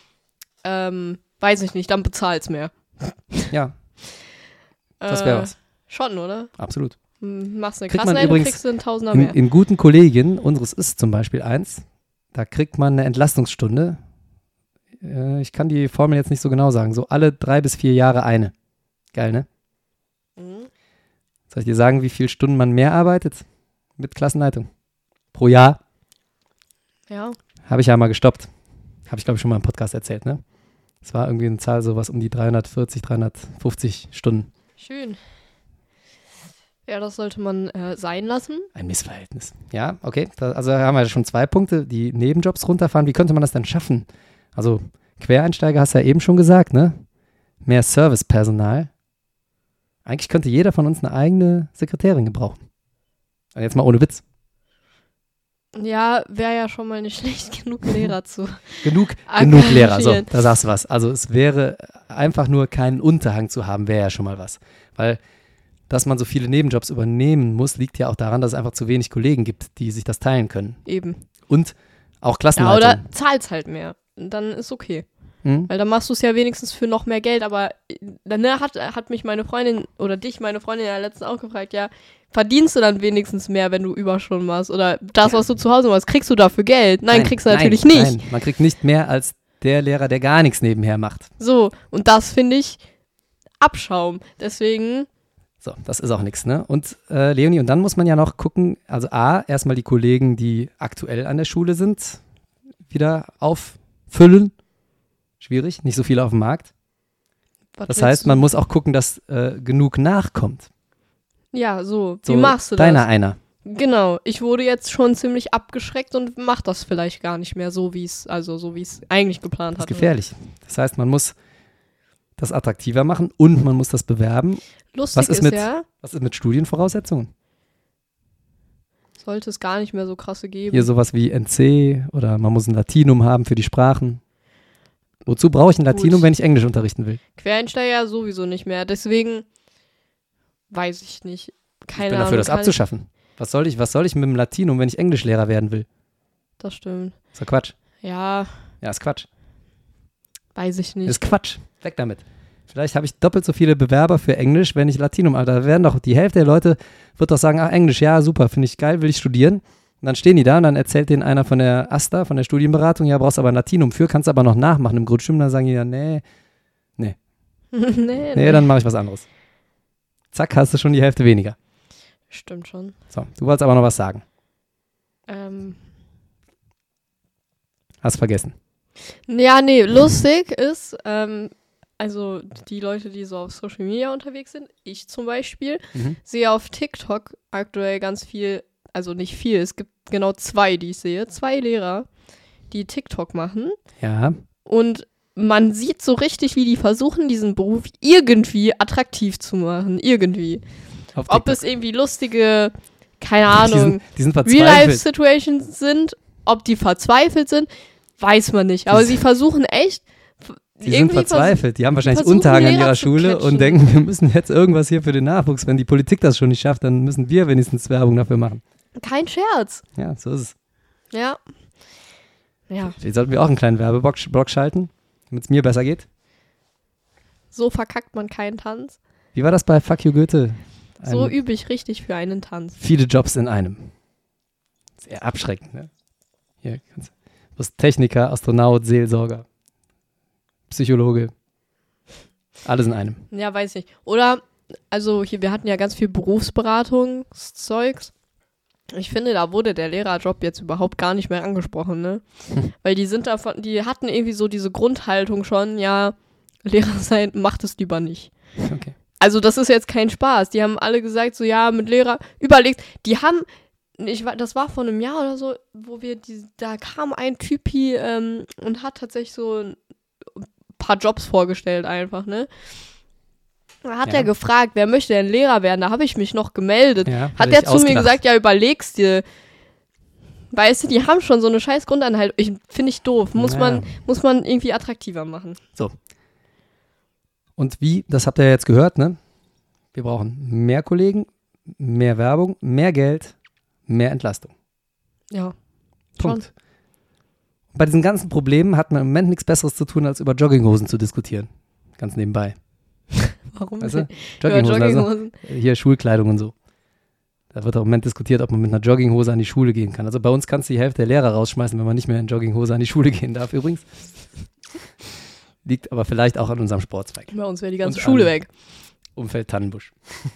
weiß ich nicht, dann bezahlt's mehr. Ja, das wäre was. Schon, oder? Absolut. Machst eine Kriegt man Klassenleitung, übrigens kriegst du einen Tausender mehr. In guten Kollegien, unseres ist zum Beispiel eins, da kriegt man eine Entlastungsstunde. Ich kann die Formel jetzt nicht so genau sagen. So alle 3 bis 4 Jahre eine. Geil, ne? Mhm. Soll ich dir sagen, wie viele Stunden man mehr arbeitet mit Klassenleitung? Pro Jahr? Ja. Habe ich ja mal gestoppt. Habe ich, glaube ich, schon mal im Podcast erzählt, ne? Es war irgendwie eine Zahl, sowas um die 340, 350 Stunden. Schön. Ja, das sollte man sein lassen. Ein Missverhältnis. Ja, okay. Also haben wir schon 2 Punkte, die Nebenjobs runterfahren. Wie könnte man das denn schaffen? Also Quereinsteiger hast du ja eben schon gesagt, ne? Mehr Servicepersonal. Eigentlich könnte jeder von uns eine eigene Sekretärin gebrauchen. Und jetzt mal ohne Witz. Ja, wäre ja schon mal nicht schlecht, genug Lehrer zu. Genug engagieren. Lehrer, so, da sagst du was. Also es wäre einfach nur keinen Unterhang zu haben, wäre ja schon mal was. Weil, dass man so viele Nebenjobs übernehmen muss, liegt ja auch daran, dass es einfach zu wenig Kollegen gibt, die sich das teilen können. Eben. Und auch Ja, Klassenleitung. oder zahlst halt mehr. Dann ist okay. Hm? Weil dann machst du es ja wenigstens für noch mehr Geld. Aber dann hat mich meine Freundin oder dich, meine Freundin, ja letztens auch gefragt, ja, verdienst du dann wenigstens mehr, wenn du Überstunden machst? Oder das, was du zu Hause machst, kriegst du dafür Geld? Nein, kriegst du natürlich nicht. Nein, man kriegt nicht mehr als der Lehrer, der gar nichts nebenher macht. So, und das finde ich Abschaum. Deswegen, So, das ist auch nichts, ne? Und Leonie, und dann muss man ja noch gucken, also A, erstmal die Kollegen, die aktuell an der Schule sind, wieder auffüllen. Schwierig, nicht so viele auf dem Markt. was Das willst heißt, du? man muss auch gucken, dass genug nachkommt. Ja, so. So, Wie machst du deiner das? einer. Genau, ich wurde jetzt schon ziemlich abgeschreckt und mach das vielleicht gar nicht mehr so, wie es eigentlich geplant Das ist hatte. gefährlich. Das heißt, man muss das attraktiver machen und man muss das bewerben. Lustig Was ist ist mit- ja, Was ist mit Studienvoraussetzungen? sollte es gar nicht mehr so krasse geben. Hier sowas wie NC oder man muss ein Latinum haben für die Sprachen. Wozu brauche ich ein Latinum, Gut. wenn ich Englisch unterrichten will? Quereinsteiger sowieso nicht mehr. Deswegen weiß ich nicht. Keine Ich bin Ahnung. dafür, das abzuschaffen. Was soll ich mit dem Latinum, wenn ich Englischlehrer werden will? Das stimmt. Ist doch Quatsch. Ja, Ja, ist Quatsch. weiß ich nicht. Ist Quatsch. Weg damit. Vielleicht habe ich doppelt so viele Bewerber für Englisch, wenn ich Latinum, aber da werden doch die Hälfte der Leute, wird doch sagen, Englisch, ja, super, finde ich geil, will ich studieren. Und dann stehen die da und dann erzählt denen einer von der AStA, von der Studienberatung, ja, brauchst aber ein Latinum für, kannst aber noch nachmachen im Grundstudium. Dann sagen die ja, nee, nee, dann mache ich was anderes. Zack, hast du schon die Hälfte weniger. Stimmt schon. So, du wolltest aber noch was sagen. Hast vergessen. Ja, nee, lustig ist, also die Leute, die so auf Social Media unterwegs sind, ich zum Beispiel, sehe auf TikTok aktuell ganz viel, also nicht viel, es gibt genau 2, die ich sehe, 2 Lehrer, die TikTok machen Ja, und man sieht so richtig, wie die versuchen, diesen Beruf irgendwie attraktiv zu machen, irgendwie. auf Ob TikTok. es irgendwie lustige, keine Ahnung, Die sind verzweifelt. Real-Life-Situations sind, ob die verzweifelt sind, weiß man nicht. Aber sie versuchen echt. Die sind verzweifelt. Die haben wahrscheinlich versuchen, Unterhang an Lehrer ihrer zu Schule catchen. und denken, wir müssen jetzt irgendwas hier für den Nachwuchs. Wenn die Politik das schon nicht schafft, dann müssen wir wenigstens Werbung dafür machen. Kein Scherz. Ja, so ist es. Ja. Ja. Vielleicht sollten wir auch einen kleinen Werbeblock schalten, damit es mir besser geht. So verkackt man keinen Tanz. Wie war das bei Fuck You Goethe? So übe ich richtig für einen Tanz. Viele Jobs in einem. Sehr abschreckend, ne? Hier, du bist Techniker, Astronaut, Seelsorger, Psychologe. Alles in einem. Ja, weiß ich. Oder, also hier, wir hatten ja ganz viel Berufsberatungszeugs. Ich finde, da wurde der Lehrerjob jetzt überhaupt gar nicht mehr angesprochen, ne? Weil die hatten irgendwie so diese Grundhaltung schon, ja, Lehrer sein, macht es lieber nicht. Okay. Also das ist jetzt kein Spaß. Die haben alle gesagt, so ja, mit Lehrer, überlegt, das war vor einem Jahr oder so, wo da kam ein Typi und hat tatsächlich so ein paar Jobs vorgestellt einfach, ne? Da hat er gefragt, wer möchte denn Lehrer werden? Da habe ich mich noch gemeldet. Ja, hat er zu mir gesagt, ja, überlegst dir. Weißt du, die haben schon so eine scheiß Grundanhaltung. Finde ich doof. Muss man irgendwie attraktiver machen. So. Und wie, das habt ihr ja jetzt gehört, ne? Wir brauchen mehr Kollegen, mehr Werbung, mehr Geld, mehr Entlastung. Ja. Punkt. Schon. Bei diesen ganzen Problemen hat man im Moment nichts Besseres zu tun, als über Jogginghosen zu diskutieren. Ganz nebenbei. Warum? Weißt du? Über Jogginghosen. Jogginghosen. Also, hier Schulkleidung und so. Da wird auch im Moment diskutiert, ob man mit einer Jogginghose an die Schule gehen kann. Also bei uns kannst du die Hälfte der Lehrer rausschmeißen, wenn man nicht mehr in Jogginghose an die Schule gehen darf übrigens. Liegt aber vielleicht auch an unserem Sportzweig. Bei uns wäre die ganze Und Schule an- weg. Umfeld Tannenbusch.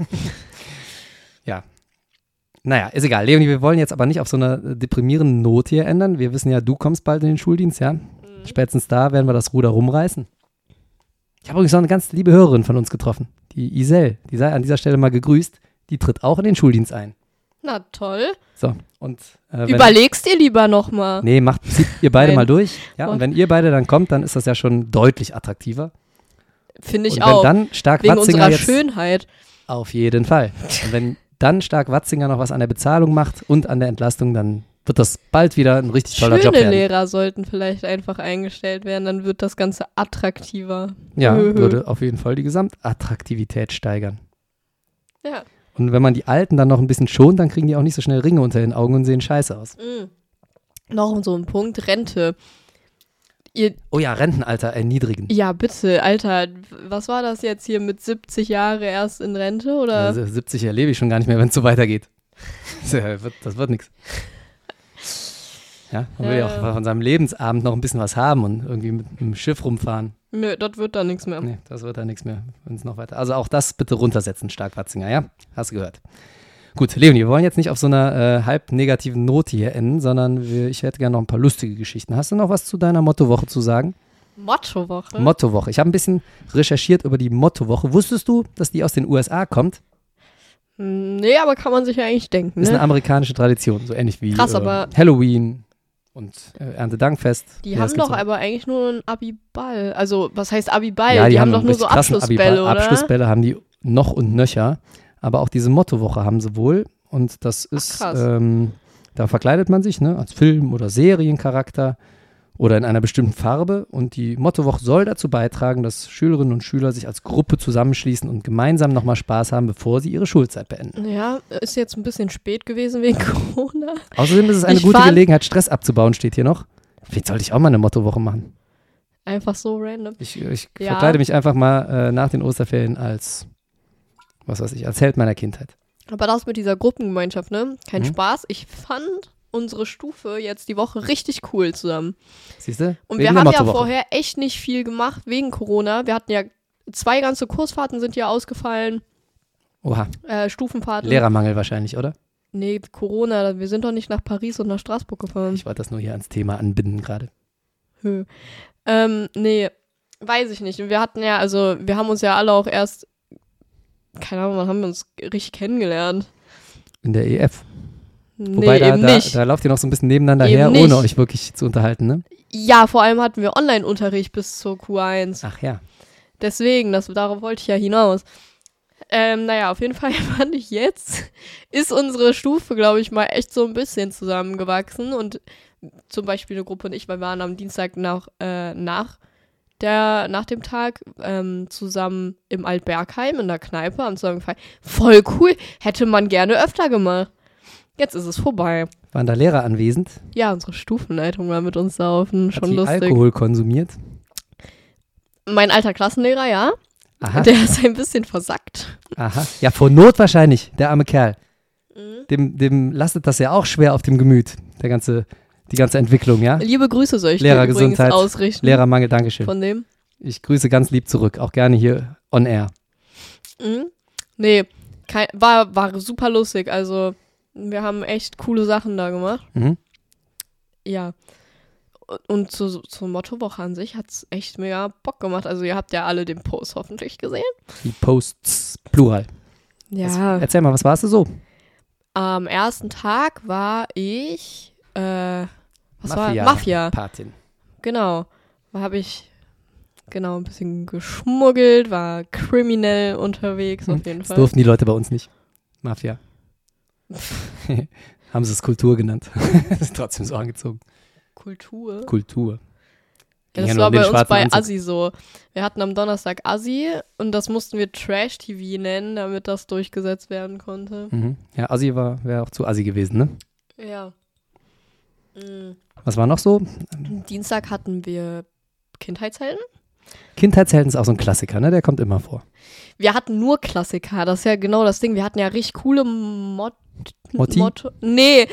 Ja. Naja, ist egal. Leonie, wir wollen jetzt aber nicht auf so einer deprimierenden Note hier ändern. Wir wissen ja, du kommst bald in den Schuldienst, ja? Spätestens da werden wir das Ruder rumreißen. Ich habe übrigens noch eine ganz liebe Hörerin von uns getroffen, die Isel. Die sei an dieser Stelle mal gegrüßt. Die tritt auch in den Schuldienst ein. Na toll. So, und Überlegst dir lieber nochmal. Nee, zieht ihr beide Nein. mal durch. Ja, und Und? wenn ihr beide dann kommt, dann ist das ja schon deutlich attraktiver. Finde ich Und auch. wenn dann Stark Wegen Watzinger unserer jetzt Schönheit. auf jeden Fall. Und wenn dann Stark Watzinger noch was an der Bezahlung macht und an der Entlastung, dann wird das bald wieder ein richtig toller Job Schöne werden. Lehrer sollten vielleicht einfach eingestellt werden, dann wird das Ganze attraktiver. Ja, würde auf jeden Fall die Gesamtattraktivität steigern. Ja. Und wenn man die Alten dann noch ein bisschen schont, dann kriegen die auch nicht so schnell Ringe unter den Augen und sehen scheiße aus. Noch so ein Punkt, Rente. Oh ja, Rentenalter erniedrigen. Ja, bitte, Alter, was war das jetzt hier mit 70 Jahre erst in Rente, oder? Also 70 erlebe ich schon gar nicht mehr, wenn es so weitergeht. Das wird nichts. Ja, man will ja auch von seinem Lebensabend noch ein bisschen was haben und irgendwie mit einem Schiff rumfahren. Nö, das wird dann nichts mehr. Nee, das wird dann nichts mehr, wenn es noch weiter. Also auch das bitte runtersetzen, Stark Watzinger, ja? Hast du gehört. Gut, Leonie, wir wollen jetzt nicht auf so einer halb negativen Note hier enden, sondern ich hätte gerne noch ein paar lustige Geschichten. Hast du noch was zu deiner Mottowoche zu sagen? Mottowoche? Mottowoche. Ich habe ein bisschen recherchiert über die Mottowoche. Wusstest du, dass die aus den USA kommt? Nee, aber kann man sich ja eigentlich denken, Ist eine ne? amerikanische Tradition, so ähnlich wie Krass, aber- Halloween und Erntedankfest. Die Ja, haben das gibt's doch auch. aber eigentlich nur einen Abiball. Also, was heißt Abiball? Ja, die haben doch einen nur so richtig krassen Abschlussbälle, Abiball. oder? Abschlussbälle haben die noch und nöcher. Aber auch diese Mottowoche haben sie wohl. Und das ist, krass. da verkleidet man sich, ne, als Film- oder Seriencharakter oder in einer bestimmten Farbe. Und die Mottowoche soll dazu beitragen, dass Schülerinnen und Schüler sich als Gruppe zusammenschließen und gemeinsam nochmal Spaß haben, bevor sie ihre Schulzeit beenden. Ja, ist jetzt ein bisschen spät gewesen wegen Corona. Außerdem ist es eine Ich gute fand- Gelegenheit, Stress abzubauen, steht hier noch. Vielleicht sollte ich auch mal eine Mottowoche machen. Einfach so random. Ich Ja. verkleide mich einfach mal nach den Osterferien als, was weiß ich, als Held meiner Kindheit. Aber das mit dieser Gruppengemeinschaft, ne? Kein Mhm. Spaß. Ich fand unsere Stufe jetzt die Woche richtig cool zusammen. Siehst du? Und Wegen wir der haben ja Mottowoche. vorher echt nicht viel gemacht wegen Corona. Wir hatten ja 2 ganze Kursfahrten sind ja ausgefallen. Oha, Stufenfahrten. Lehrermangel wahrscheinlich, oder? Nee, Corona. Wir sind doch nicht nach Paris und nach Straßburg gefahren. Ich wollte das nur hier ans Thema anbinden gerade. Hö. Nee, weiß ich nicht. Und wir hatten ja, also wir haben uns ja alle auch erst, keine Ahnung, wann haben wir uns richtig kennengelernt? In der EF. Nee, Wobei eben nicht. da lauft ihr noch so ein bisschen nebeneinander Eben her, nicht. ohne euch wirklich zu unterhalten, ne? Ja, vor allem hatten wir Online-Unterricht bis zur Q1. Ach ja. Deswegen, darauf wollte ich ja hinaus. Naja, auf jeden Fall fand ich jetzt, ist unsere Stufe, glaube ich, mal echt so ein bisschen zusammengewachsen. Und zum Beispiel eine Gruppe und ich, weil wir waren am Dienstag nach dem Tag zusammen im Altbergheim in der Kneipe, haben zusammen gefeiert. Voll cool, hätte man gerne öfter gemacht. Jetzt ist es vorbei. Waren da Lehrer anwesend? Ja, unsere Stufenleitung war mit uns saufen, Hat schon sie lustig. Alkohol konsumiert? Mein alter Klassenlehrer, ja, Aha, der ist ein bisschen versackt. aha. Ja, vor Not wahrscheinlich, der arme Kerl. Mhm. Dem lastet das ja auch schwer auf dem Gemüt, die ganze Entwicklung, ja? Liebe Grüße soll ich dir übrigens Lehrergesundheit, ausrichten. Lehrermangel, Dankeschön. Von dem. Ich grüße ganz lieb zurück, auch gerne hier on air. Mhm. Nee, war super lustig. Also, wir haben echt coole Sachen da gemacht. Mhm. Ja. Und zur Mottowoche an sich hat es echt mega Bock gemacht. Also, ihr habt ja alle den Post hoffentlich gesehen. Die Posts, Plural. Ja. Erzähl mal, was warst du so? Am ersten Tag war ich, Mafia. Patin. Genau. Habe ich ein bisschen geschmuggelt, war kriminell unterwegs auf jeden Das Fall. durften die Leute bei uns nicht. Mafia. Haben sie es Kultur genannt. Ist trotzdem so angezogen. Kultur. Kultur. Ja, Ging das nur war um den bei uns schwarzen bei Anzug. Assi so. Wir hatten am Donnerstag Assi und das mussten wir Trash-TV nennen, damit das durchgesetzt werden konnte. Mhm. Ja, Assi wäre auch zu Assi gewesen, ne? Ja. Mhm. Was war noch so? Dienstag hatten wir Kindheitshelden. Kindheitshelden ist auch so ein Klassiker, ne? Der kommt immer vor. Wir hatten nur Klassiker, das ist ja genau das Ding. Wir hatten ja richtig coole Motti? Nee,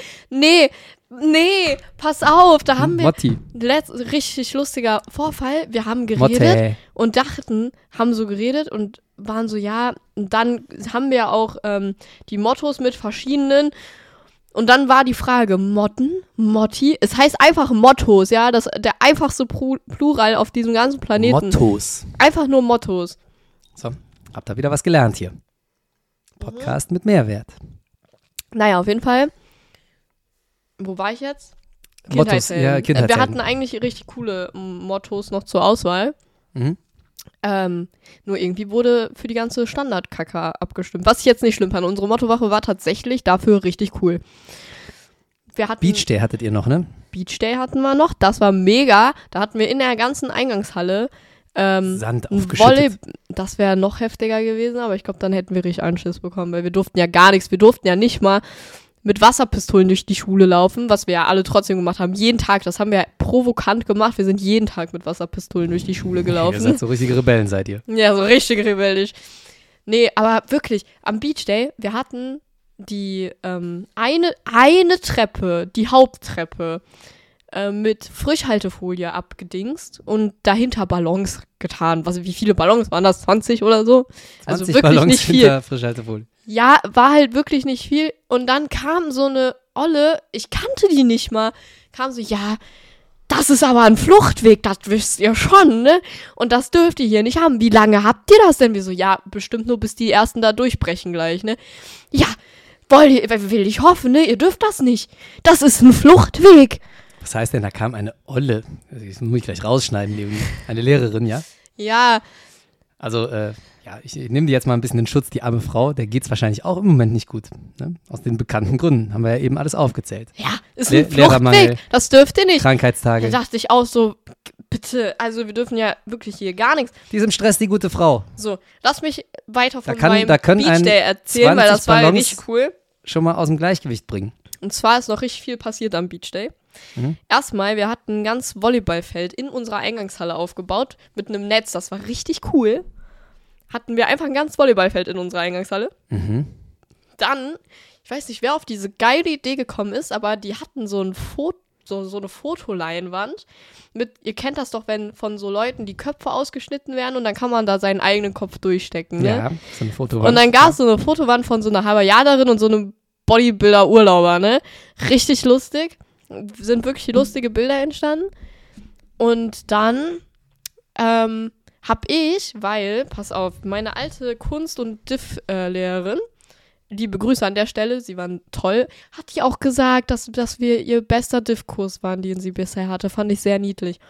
pass auf, da haben wir Motti. richtig lustiger Vorfall. Wir haben geredet Motte. und haben so geredet und waren so, ja, und dann haben wir auch die Mottos mit verschiedenen. Und dann war die Frage, Motti, es heißt einfach Mottos, ja, der einfachste Plural auf diesem ganzen Planeten. Mottos. Einfach nur Mottos. So, habt ihr wieder was gelernt hier. Podcast mit Mehrwert. Naja, auf jeden Fall. Wo war ich jetzt? Mottos, ja, Kindheitshelden. Wir hatten eigentlich richtig coole Mottos noch zur Auswahl. Mhm. Nur irgendwie wurde für die ganze Standard-Kacke abgestimmt. Was ich jetzt nicht schlimm fand. Unsere Mottowoche war tatsächlich dafür richtig cool. Wir hatten Beach Day hattet ihr noch, ne? Beach Day hatten wir noch. Das war mega. Da hatten wir in der ganzen Eingangshalle Sand aufgeschüttet. Das wäre noch heftiger gewesen, aber ich glaube, dann hätten wir richtig Anschiss bekommen, weil wir durften ja gar nichts. Wir durften ja nicht mal mit Wasserpistolen durch die Schule laufen, was wir ja alle trotzdem gemacht haben. Jeden Tag, das haben wir provokant gemacht. Wir sind jeden Tag mit Wasserpistolen durch die Schule gelaufen. Ihr seid so richtige Rebellen, seid ihr. Ja, so richtig rebellisch. Nee, aber wirklich, am Beach Day, wir hatten die eine Treppe, die Haupttreppe, mit Frischhaltefolie abgedingst und dahinter Ballons getan. Wie viele Ballons waren das? 20 oder so? 20 Also wirklich Ballons nicht viel. hinter Frischhaltefolie. Ja, war halt wirklich nicht viel. Und dann kam so eine Olle, ich kannte die nicht mal, kam so, ja, das ist aber ein Fluchtweg, das wisst ihr schon, ne? Und das dürft ihr hier nicht haben. Wie lange habt ihr das denn? Wir so, ja, bestimmt nur bis die Ersten da durchbrechen gleich, ne? Ja, will ich hoffen, ne? Ihr dürft das nicht. Das ist ein Fluchtweg. Was heißt denn, da kam eine Olle, das muss ich gleich rausschneiden, Leonie. Eine Lehrerin, ja? Ja, Also, ja, Ja, ich nehme dir jetzt mal ein bisschen in Schutz, die arme Frau, der geht es wahrscheinlich auch im Moment nicht gut. Ne? Aus den bekannten Gründen, haben wir ja eben alles aufgezählt. Ja, ist ein Lehrermangel, Fluchtweg, das dürft ihr nicht. Krankheitstage. Da dachte ich auch so, bitte, also wir dürfen ja wirklich hier gar nichts. Die ist im Stress, die gute Frau. So, lass mich weiter von Da meinem können Beach Day erzählen, weil das war ja richtig cool. Schon mal aus dem Gleichgewicht bringen. Und zwar ist noch richtig viel passiert am Beach Day. Erstmal, wir hatten ein ganz Volleyballfeld in unserer Eingangshalle aufgebaut mit einem Netz, das war richtig cool. Hatten wir einfach ein ganz Volleyballfeld in unserer Eingangshalle. Dann, ich weiß nicht, wer auf diese geile Idee gekommen ist, aber die hatten so eine Fotoleinwand mit, ihr kennt das doch, wenn von so Leuten die Köpfe ausgeschnitten werden und dann kann man da seinen eigenen Kopf durchstecken, ne? Ja, so eine Fotowand. Und dann gab es so eine Fotowand von so einer Hawaiianerin und so einem Bodybuilder-Urlauber, ne? Richtig lustig. Sind wirklich lustige Bilder entstanden. Und dann hab ich, weil, pass auf, meine alte Kunst- und Diff-Lehrerin, liebe Grüße an der Stelle, sie waren toll, hat die auch gesagt, dass wir ihr bester Diff-Kurs waren, den sie bisher hatte. Fand ich sehr niedlich.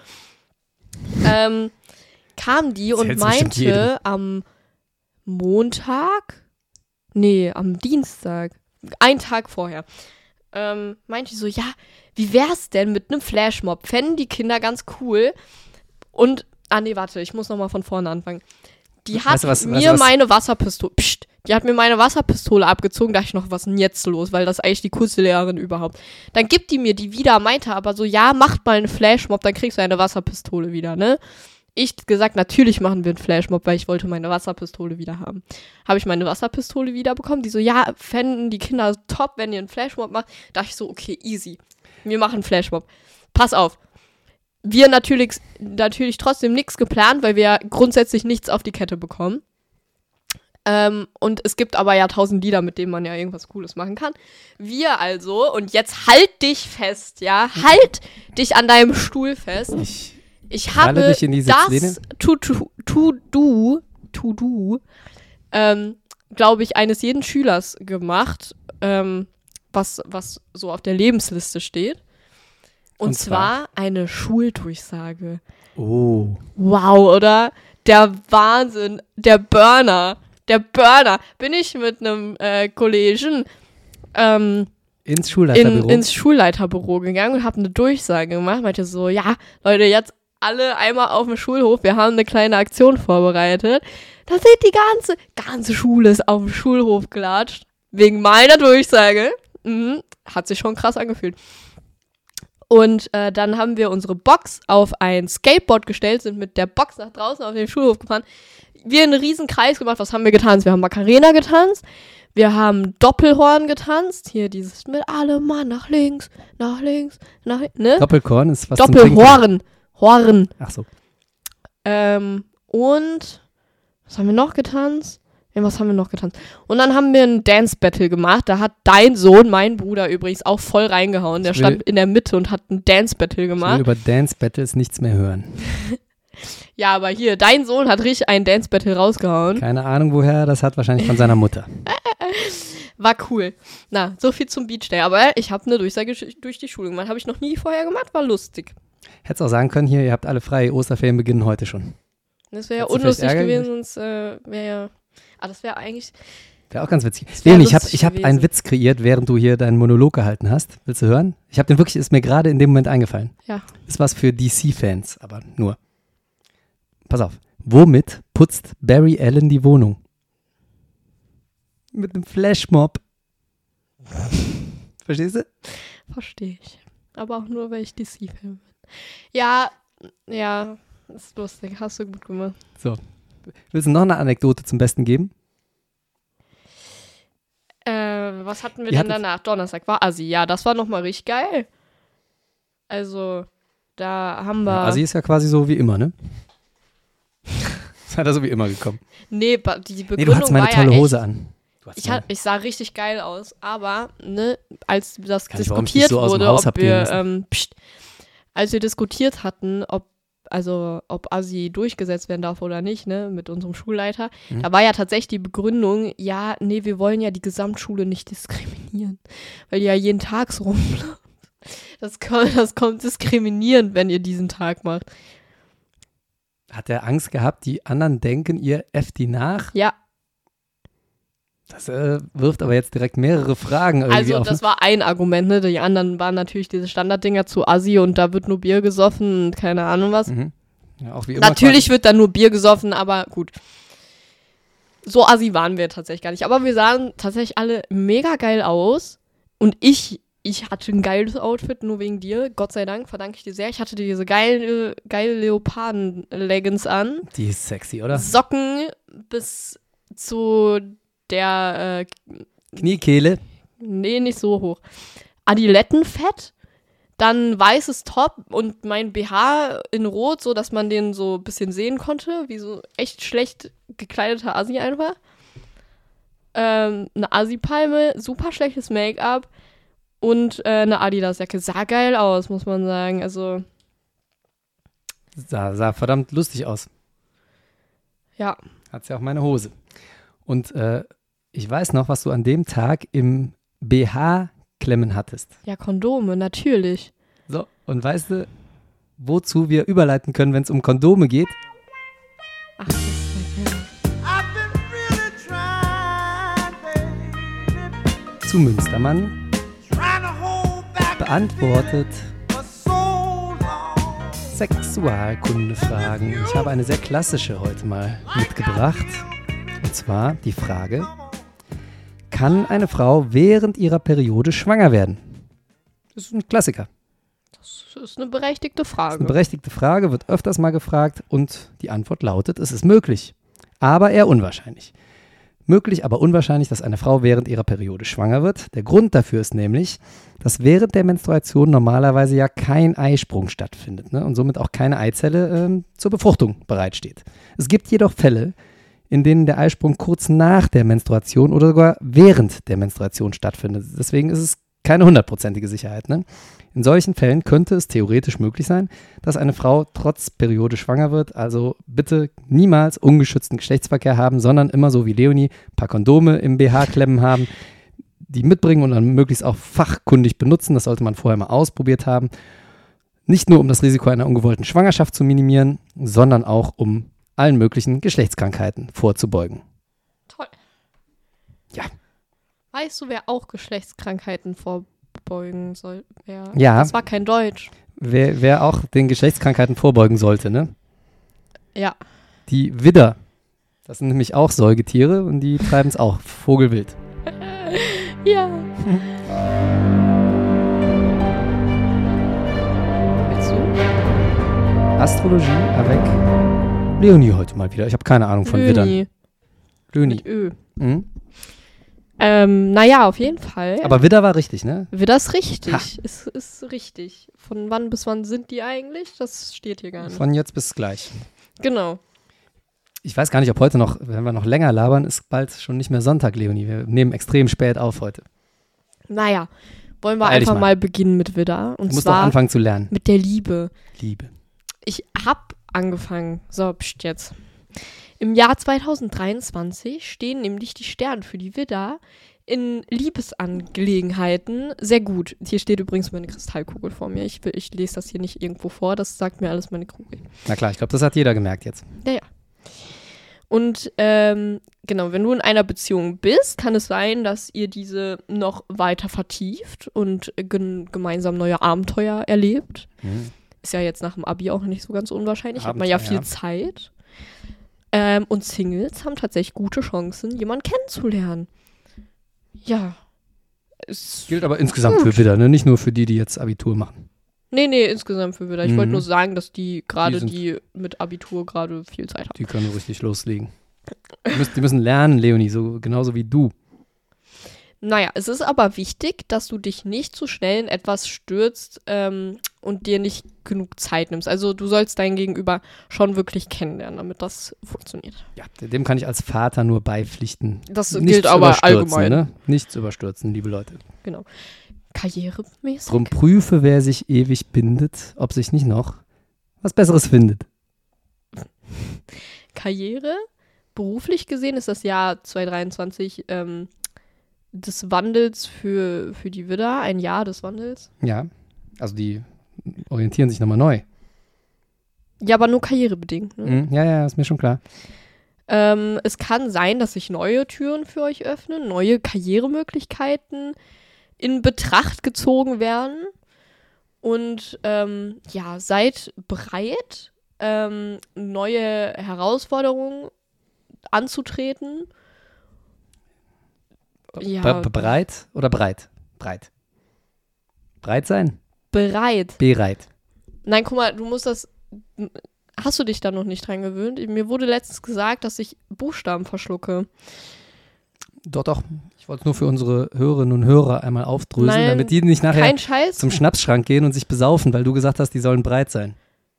Kam die und meinte am Montag, nee, am Dienstag, einen Tag vorher, meinte ich so, ja, wie wär's denn mit einem Flashmob? Fänden die Kinder ganz cool. Und, nee, warte, ich muss nochmal von vorne anfangen. Die hat meine Wasserpistole, die hat mir meine Wasserpistole abgezogen, dachte ich noch, was ist denn jetzt los? Weil das ist eigentlich die coolste Lehrerin überhaupt. Dann gibt die mir die wieder, meinte aber so, ja, macht mal einen Flashmob, dann kriegst du eine Wasserpistole wieder, ne? Ich gesagt, natürlich machen wir einen Flashmob, weil ich wollte meine Wasserpistole wieder haben. Habe ich meine Wasserpistole wieder bekommen? Die so, ja, fänden die Kinder top, wenn ihr einen Flashmob macht. Dachte ich so, okay, easy. Wir machen einen Flashmob. Pass auf. Wir natürlich trotzdem nichts geplant, weil wir grundsätzlich nichts auf die Kette bekommen. Und es gibt aber ja 1000 Lieder, mit denen man ja irgendwas Cooles machen kann. Wir also, und jetzt halt dich fest, ja, halt dich an deinem Stuhl fest. Ich habe das To-Do, glaube ich, eines jeden Schülers gemacht, was so auf der Lebensliste steht. Und zwar eine Schuldurchsage. Oh. Wow, oder? Der Wahnsinn, der Burner. Bin ich mit einem Kollegen ins Schulleiterbüro? Ins Schulleiterbüro gegangen und habe eine Durchsage gemacht. Meinte so, ja, Leute, jetzt alle einmal auf dem Schulhof. Wir haben eine kleine Aktion vorbereitet. Da sind die ganze Schule ist auf dem Schulhof gelatscht. Wegen meiner Durchsage. Hat sich schon krass angefühlt. Und dann haben wir unsere Box auf ein Skateboard gestellt, sind mit der Box nach draußen auf den Schulhof gefahren. Wir einen riesen Kreis gemacht. Was haben wir getanzt? Wir haben Macarena getanzt. Wir haben Doppelhorn getanzt. Hier dieses mit alle Mann nach links, ne? Doppelkorn ist was Doppelhorn. Horn. Ach so. Und was haben wir noch getanzt? Und dann haben wir ein Dance-Battle gemacht. Da hat dein Sohn, mein Bruder übrigens, auch voll reingehauen. Der stand in der Mitte und hat ein Dance-Battle gemacht. Ich will über Dance-Battles nichts mehr hören. Ja, aber hier, dein Sohn hat richtig ein Dance-Battle rausgehauen. Keine Ahnung woher, das hat wahrscheinlich von seiner Mutter. War cool. Na, so viel zum Beach Day. Aber ich habe eine Durchsage durch die Schule gemacht. Habe ich noch nie vorher gemacht, war lustig. Hättest auch sagen können, hier, ihr habt alle frei, Osterferien beginnen heute schon. Das wäre ja unlustig gewesen, sonst wäre ja... das wäre eigentlich... Wäre auch ganz witzig. Leonie, ich hab einen Witz kreiert, während du hier deinen Monolog gehalten hast. Willst du hören? Ich habe den wirklich, ist mir gerade in dem Moment eingefallen. Ja. Ist was für DC-Fans, aber nur. Pass auf. Womit putzt Barry Allen die Wohnung? Mit einem Flashmob. Verstehst du? Verstehe ich. Aber auch nur, weil ich DC-Fan bin. Ja, ist lustig. Hast du gut gemacht. So. Willst du noch eine Anekdote zum Besten geben? Was hatten wir denn danach? Donnerstag war Assi. Ja, das war nochmal richtig geil. Also, da haben wir... Ja, Assi ist ja quasi so wie immer, ne? Das hat er so wie immer gekommen. Nee, die Begründung du hattest meine tolle Hose an. Ich sah richtig geil aus, aber ne, als das Kann ich, diskutiert so wurde, als wir diskutiert hatten, ob Assi durchgesetzt werden darf oder nicht, ne, mit unserem Schulleiter, da war ja tatsächlich die Begründung, ja, nee, wir wollen ja die Gesamtschule nicht diskriminieren, weil die ja jeden Tag so rumläuft. Das kommt diskriminierend, wenn ihr diesen Tag macht. Hat er Angst gehabt, die anderen denken, ihr äfft die nach? Ja, Das wirft aber jetzt direkt mehrere Fragen irgendwie also auf. das war ein Argument, ne? Die anderen waren natürlich diese Standarddinger zu assi und da wird nur Bier gesoffen und keine Ahnung was. Mhm. Ja, auch wie immer Natürlich wird da nur Bier gesoffen, aber gut. So assi waren wir tatsächlich gar nicht. Aber wir sahen tatsächlich alle mega geil aus. Und ich hatte ein geiles Outfit, nur wegen dir. Gott sei Dank, verdanke ich dir sehr. Ich hatte diese geile Leoparden-Leggings an. Die ist sexy, oder? Socken bis zu der, Kniekehle. nee, nicht so hoch. Adilettenfett. Dann weißes Top und mein BH in Rot, so dass man den so ein bisschen sehen konnte, wie so echt schlecht gekleideter Assi einfach. Eine Assi-Palme, super schlechtes Make-up und eine Adidas-Jacke. Sah geil aus, muss man sagen. Also, Sah verdammt lustig aus. ja. Hat's ja auch meine Hose. Und ich weiß noch, was du an dem Tag im BH klemmen hattest. Ja, Kondome, natürlich. So, und weißt du, wozu wir überleiten können, wenn es um Kondome geht? Ach, das ist ja Zu Münstermann beantwortet Sexualkundefragen. Ich habe eine sehr klassische heute mal mitgebracht. Und zwar die Frage: Kann eine Frau während ihrer Periode schwanger werden? Das ist ein Klassiker. Das ist eine berechtigte Das ist Frage. eine berechtigte Frage, wird öfters mal gefragt und die Antwort lautet: Es ist möglich, aber eher unwahrscheinlich. Möglich, aber unwahrscheinlich, dass eine Frau während ihrer Periode schwanger wird. Der Grund dafür ist nämlich, dass während der Menstruation normalerweise ja kein Eisprung stattfindet, ne? Und somit auch keine Eizelle zur Befruchtung bereitsteht. Es gibt jedoch Fälle, in denen der Eisprung kurz nach der Menstruation oder sogar während der Menstruation stattfindet. Deswegen ist es keine 100%ige Sicherheit, ne? In solchen Fällen könnte es theoretisch möglich sein, dass eine Frau trotz Periode schwanger wird. Also bitte niemals ungeschützten Geschlechtsverkehr haben, sondern immer so wie Leonie ein paar Kondome im BH klemmen haben, die mitbringen und dann möglichst auch fachkundig benutzen. Das sollte man vorher mal ausprobiert haben. Nicht nur, um das Risiko einer ungewollten Schwangerschaft zu minimieren, sondern auch, um allen möglichen Geschlechtskrankheiten vorzubeugen. Toll. Ja. Weißt du, wer auch Geschlechtskrankheiten vorbeugen soll? Ja. Das war kein Deutsch. Wer auch den Geschlechtskrankheiten vorbeugen sollte, ne? Ja. Die Widder. Das sind nämlich auch Säugetiere und die treiben es auch vogelwild. Ja. Willst du? Astrologie avec Leonie heute mal wieder. Ich habe keine Ahnung von Widdern. Löni. Mit Ö. Mhm. Naja, auf jeden Fall. Aber Widder war richtig, ne? Wird das richtig? Ha. Ist richtig. Von wann bis wann sind die eigentlich? Das steht hier gar nicht. Von jetzt bis gleich. Genau. Ich weiß gar nicht, ob heute noch, wenn wir noch länger labern, ist bald schon nicht mehr Sonntag, Leonie. Wir nehmen extrem spät auf heute. Naja, wollen wir Beeil dich einfach mal. mal beginnen mit Widder. Und Du musst doch zwar anfangen zu lernen. mit der Liebe. Liebe. Ich hab angefangen. So, pst jetzt. Im Jahr 2023 stehen nämlich die Sterne für die Widder in Liebesangelegenheiten sehr gut. Hier steht übrigens meine Kristallkugel vor mir. Ich lese das hier nicht irgendwo vor, das sagt mir alles meine Kugel. Na klar, ich glaube, das hat jeder gemerkt jetzt. Ja. Und genau, wenn du in einer Beziehung bist, kann es sein, dass ihr diese noch weiter vertieft und gemeinsam neue Abenteuer erlebt. Mhm. Ist ja jetzt nach dem Abi auch nicht so ganz unwahrscheinlich. Hat man ja Abenteuer. viel Zeit. Und Singles haben tatsächlich gute Chancen, jemanden kennenzulernen. Ja. Gilt aber insgesamt für Widder, ne? Nicht nur für die, die jetzt Abitur machen. Nee, insgesamt für Widder. Ich wollte Mhm. nur sagen, dass die gerade sind- die mit Abitur gerade viel Zeit haben. Die können richtig loslegen. Die müssen lernen, Leonie, so genauso wie du. Naja, es ist aber wichtig, dass du dich nicht zu schnell in etwas stürzt und dir nicht genug Zeit nimmst. Also du sollst dein Gegenüber schon wirklich kennenlernen, damit das funktioniert. Ja, dem kann ich als Vater nur beipflichten. Das Nichts gilt aber überstürzen, allgemein. Ne? Nichts überstürzen, liebe Leute. Genau. Karrieremäßig? Drum prüfe, wer sich ewig bindet, ob sich nicht noch was Besseres findet. Karriere. Beruflich gesehen ist das Jahr 2023 des Wandels für die Widder, ein Jahr des Wandels. Ja, also die orientieren sich nochmal neu. Ja, aber nur karrierebedingt. Ne? Ja, ist mir schon klar. Es kann sein, dass sich neue Türen für euch öffnen, neue Karrieremöglichkeiten in Betracht gezogen werden. Und seid bereit, neue Herausforderungen anzutreten. Ja. Bereit oder breit? Breit. Breit sein? Bereit. Bereit. Nein, guck mal, du musst das. Hast du dich da noch nicht dran gewöhnt? Mir wurde letztens gesagt, dass ich Buchstaben verschlucke. Doch. Ich wollte es nur für unsere Hörerinnen und Hörer einmal aufdröseln, Nein, damit die nicht nachher Scheiß. zum Schnapsschrank gehen und sich besaufen, weil du gesagt hast, die sollen breit sein.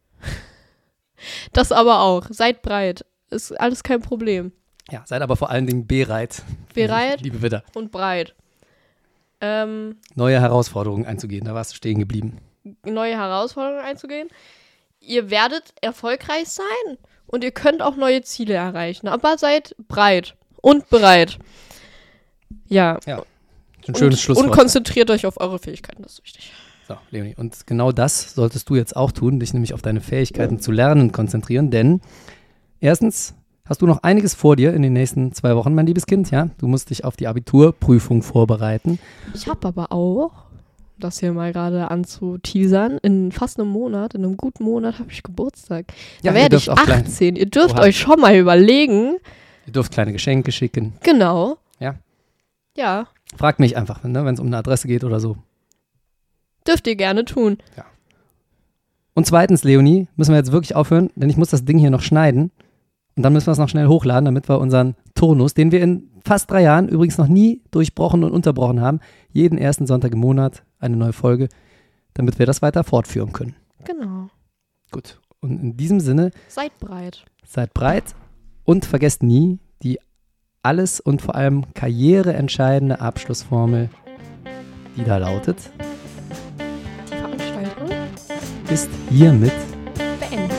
Das aber auch. Seid breit. Ist alles kein Problem. Ja, seid aber vor allen Dingen bereit. Bereit Liebe Widder. und breit. Neue Herausforderungen einzugehen, da warst du stehen geblieben. Neue Herausforderungen einzugehen. Ihr werdet erfolgreich sein und ihr könnt auch neue Ziele erreichen. Aber seid breit und bereit. Ja. Ein schönes Schlusswort. Und konzentriert euch auf eure Fähigkeiten, das ist wichtig. So, Leonie, und genau das solltest du jetzt auch tun, dich nämlich auf deine Fähigkeiten zu lernen konzentrieren, denn erstens hast du noch einiges vor dir in den nächsten 2 Wochen, mein liebes Kind, ja? Du musst dich auf die Abiturprüfung vorbereiten. Ich habe aber auch, das hier mal gerade anzuteasern, in fast einem Monat, in einem guten Monat habe ich Geburtstag. Da werde ich 18. Ihr dürft euch schon mal überlegen. Ihr dürft kleine Geschenke schicken. Genau. Ja. Fragt mich einfach, ne, wenn es um eine Adresse geht oder so. Dürft ihr gerne tun. Ja. Und zweitens, Leonie, müssen wir jetzt wirklich aufhören, denn ich muss das Ding hier noch schneiden. Und dann müssen wir es noch schnell hochladen, damit wir unseren Turnus, den wir in fast 3 Jahren übrigens noch nie durchbrochen und unterbrochen haben, jeden ersten Sonntag im Monat eine neue Folge, damit wir das weiter fortführen können. Genau. Gut. Und in diesem Sinne, seid breit und vergesst nie die alles und vor allem karriereentscheidende Abschlussformel, die da lautet: Die Veranstaltung ist hiermit beendet.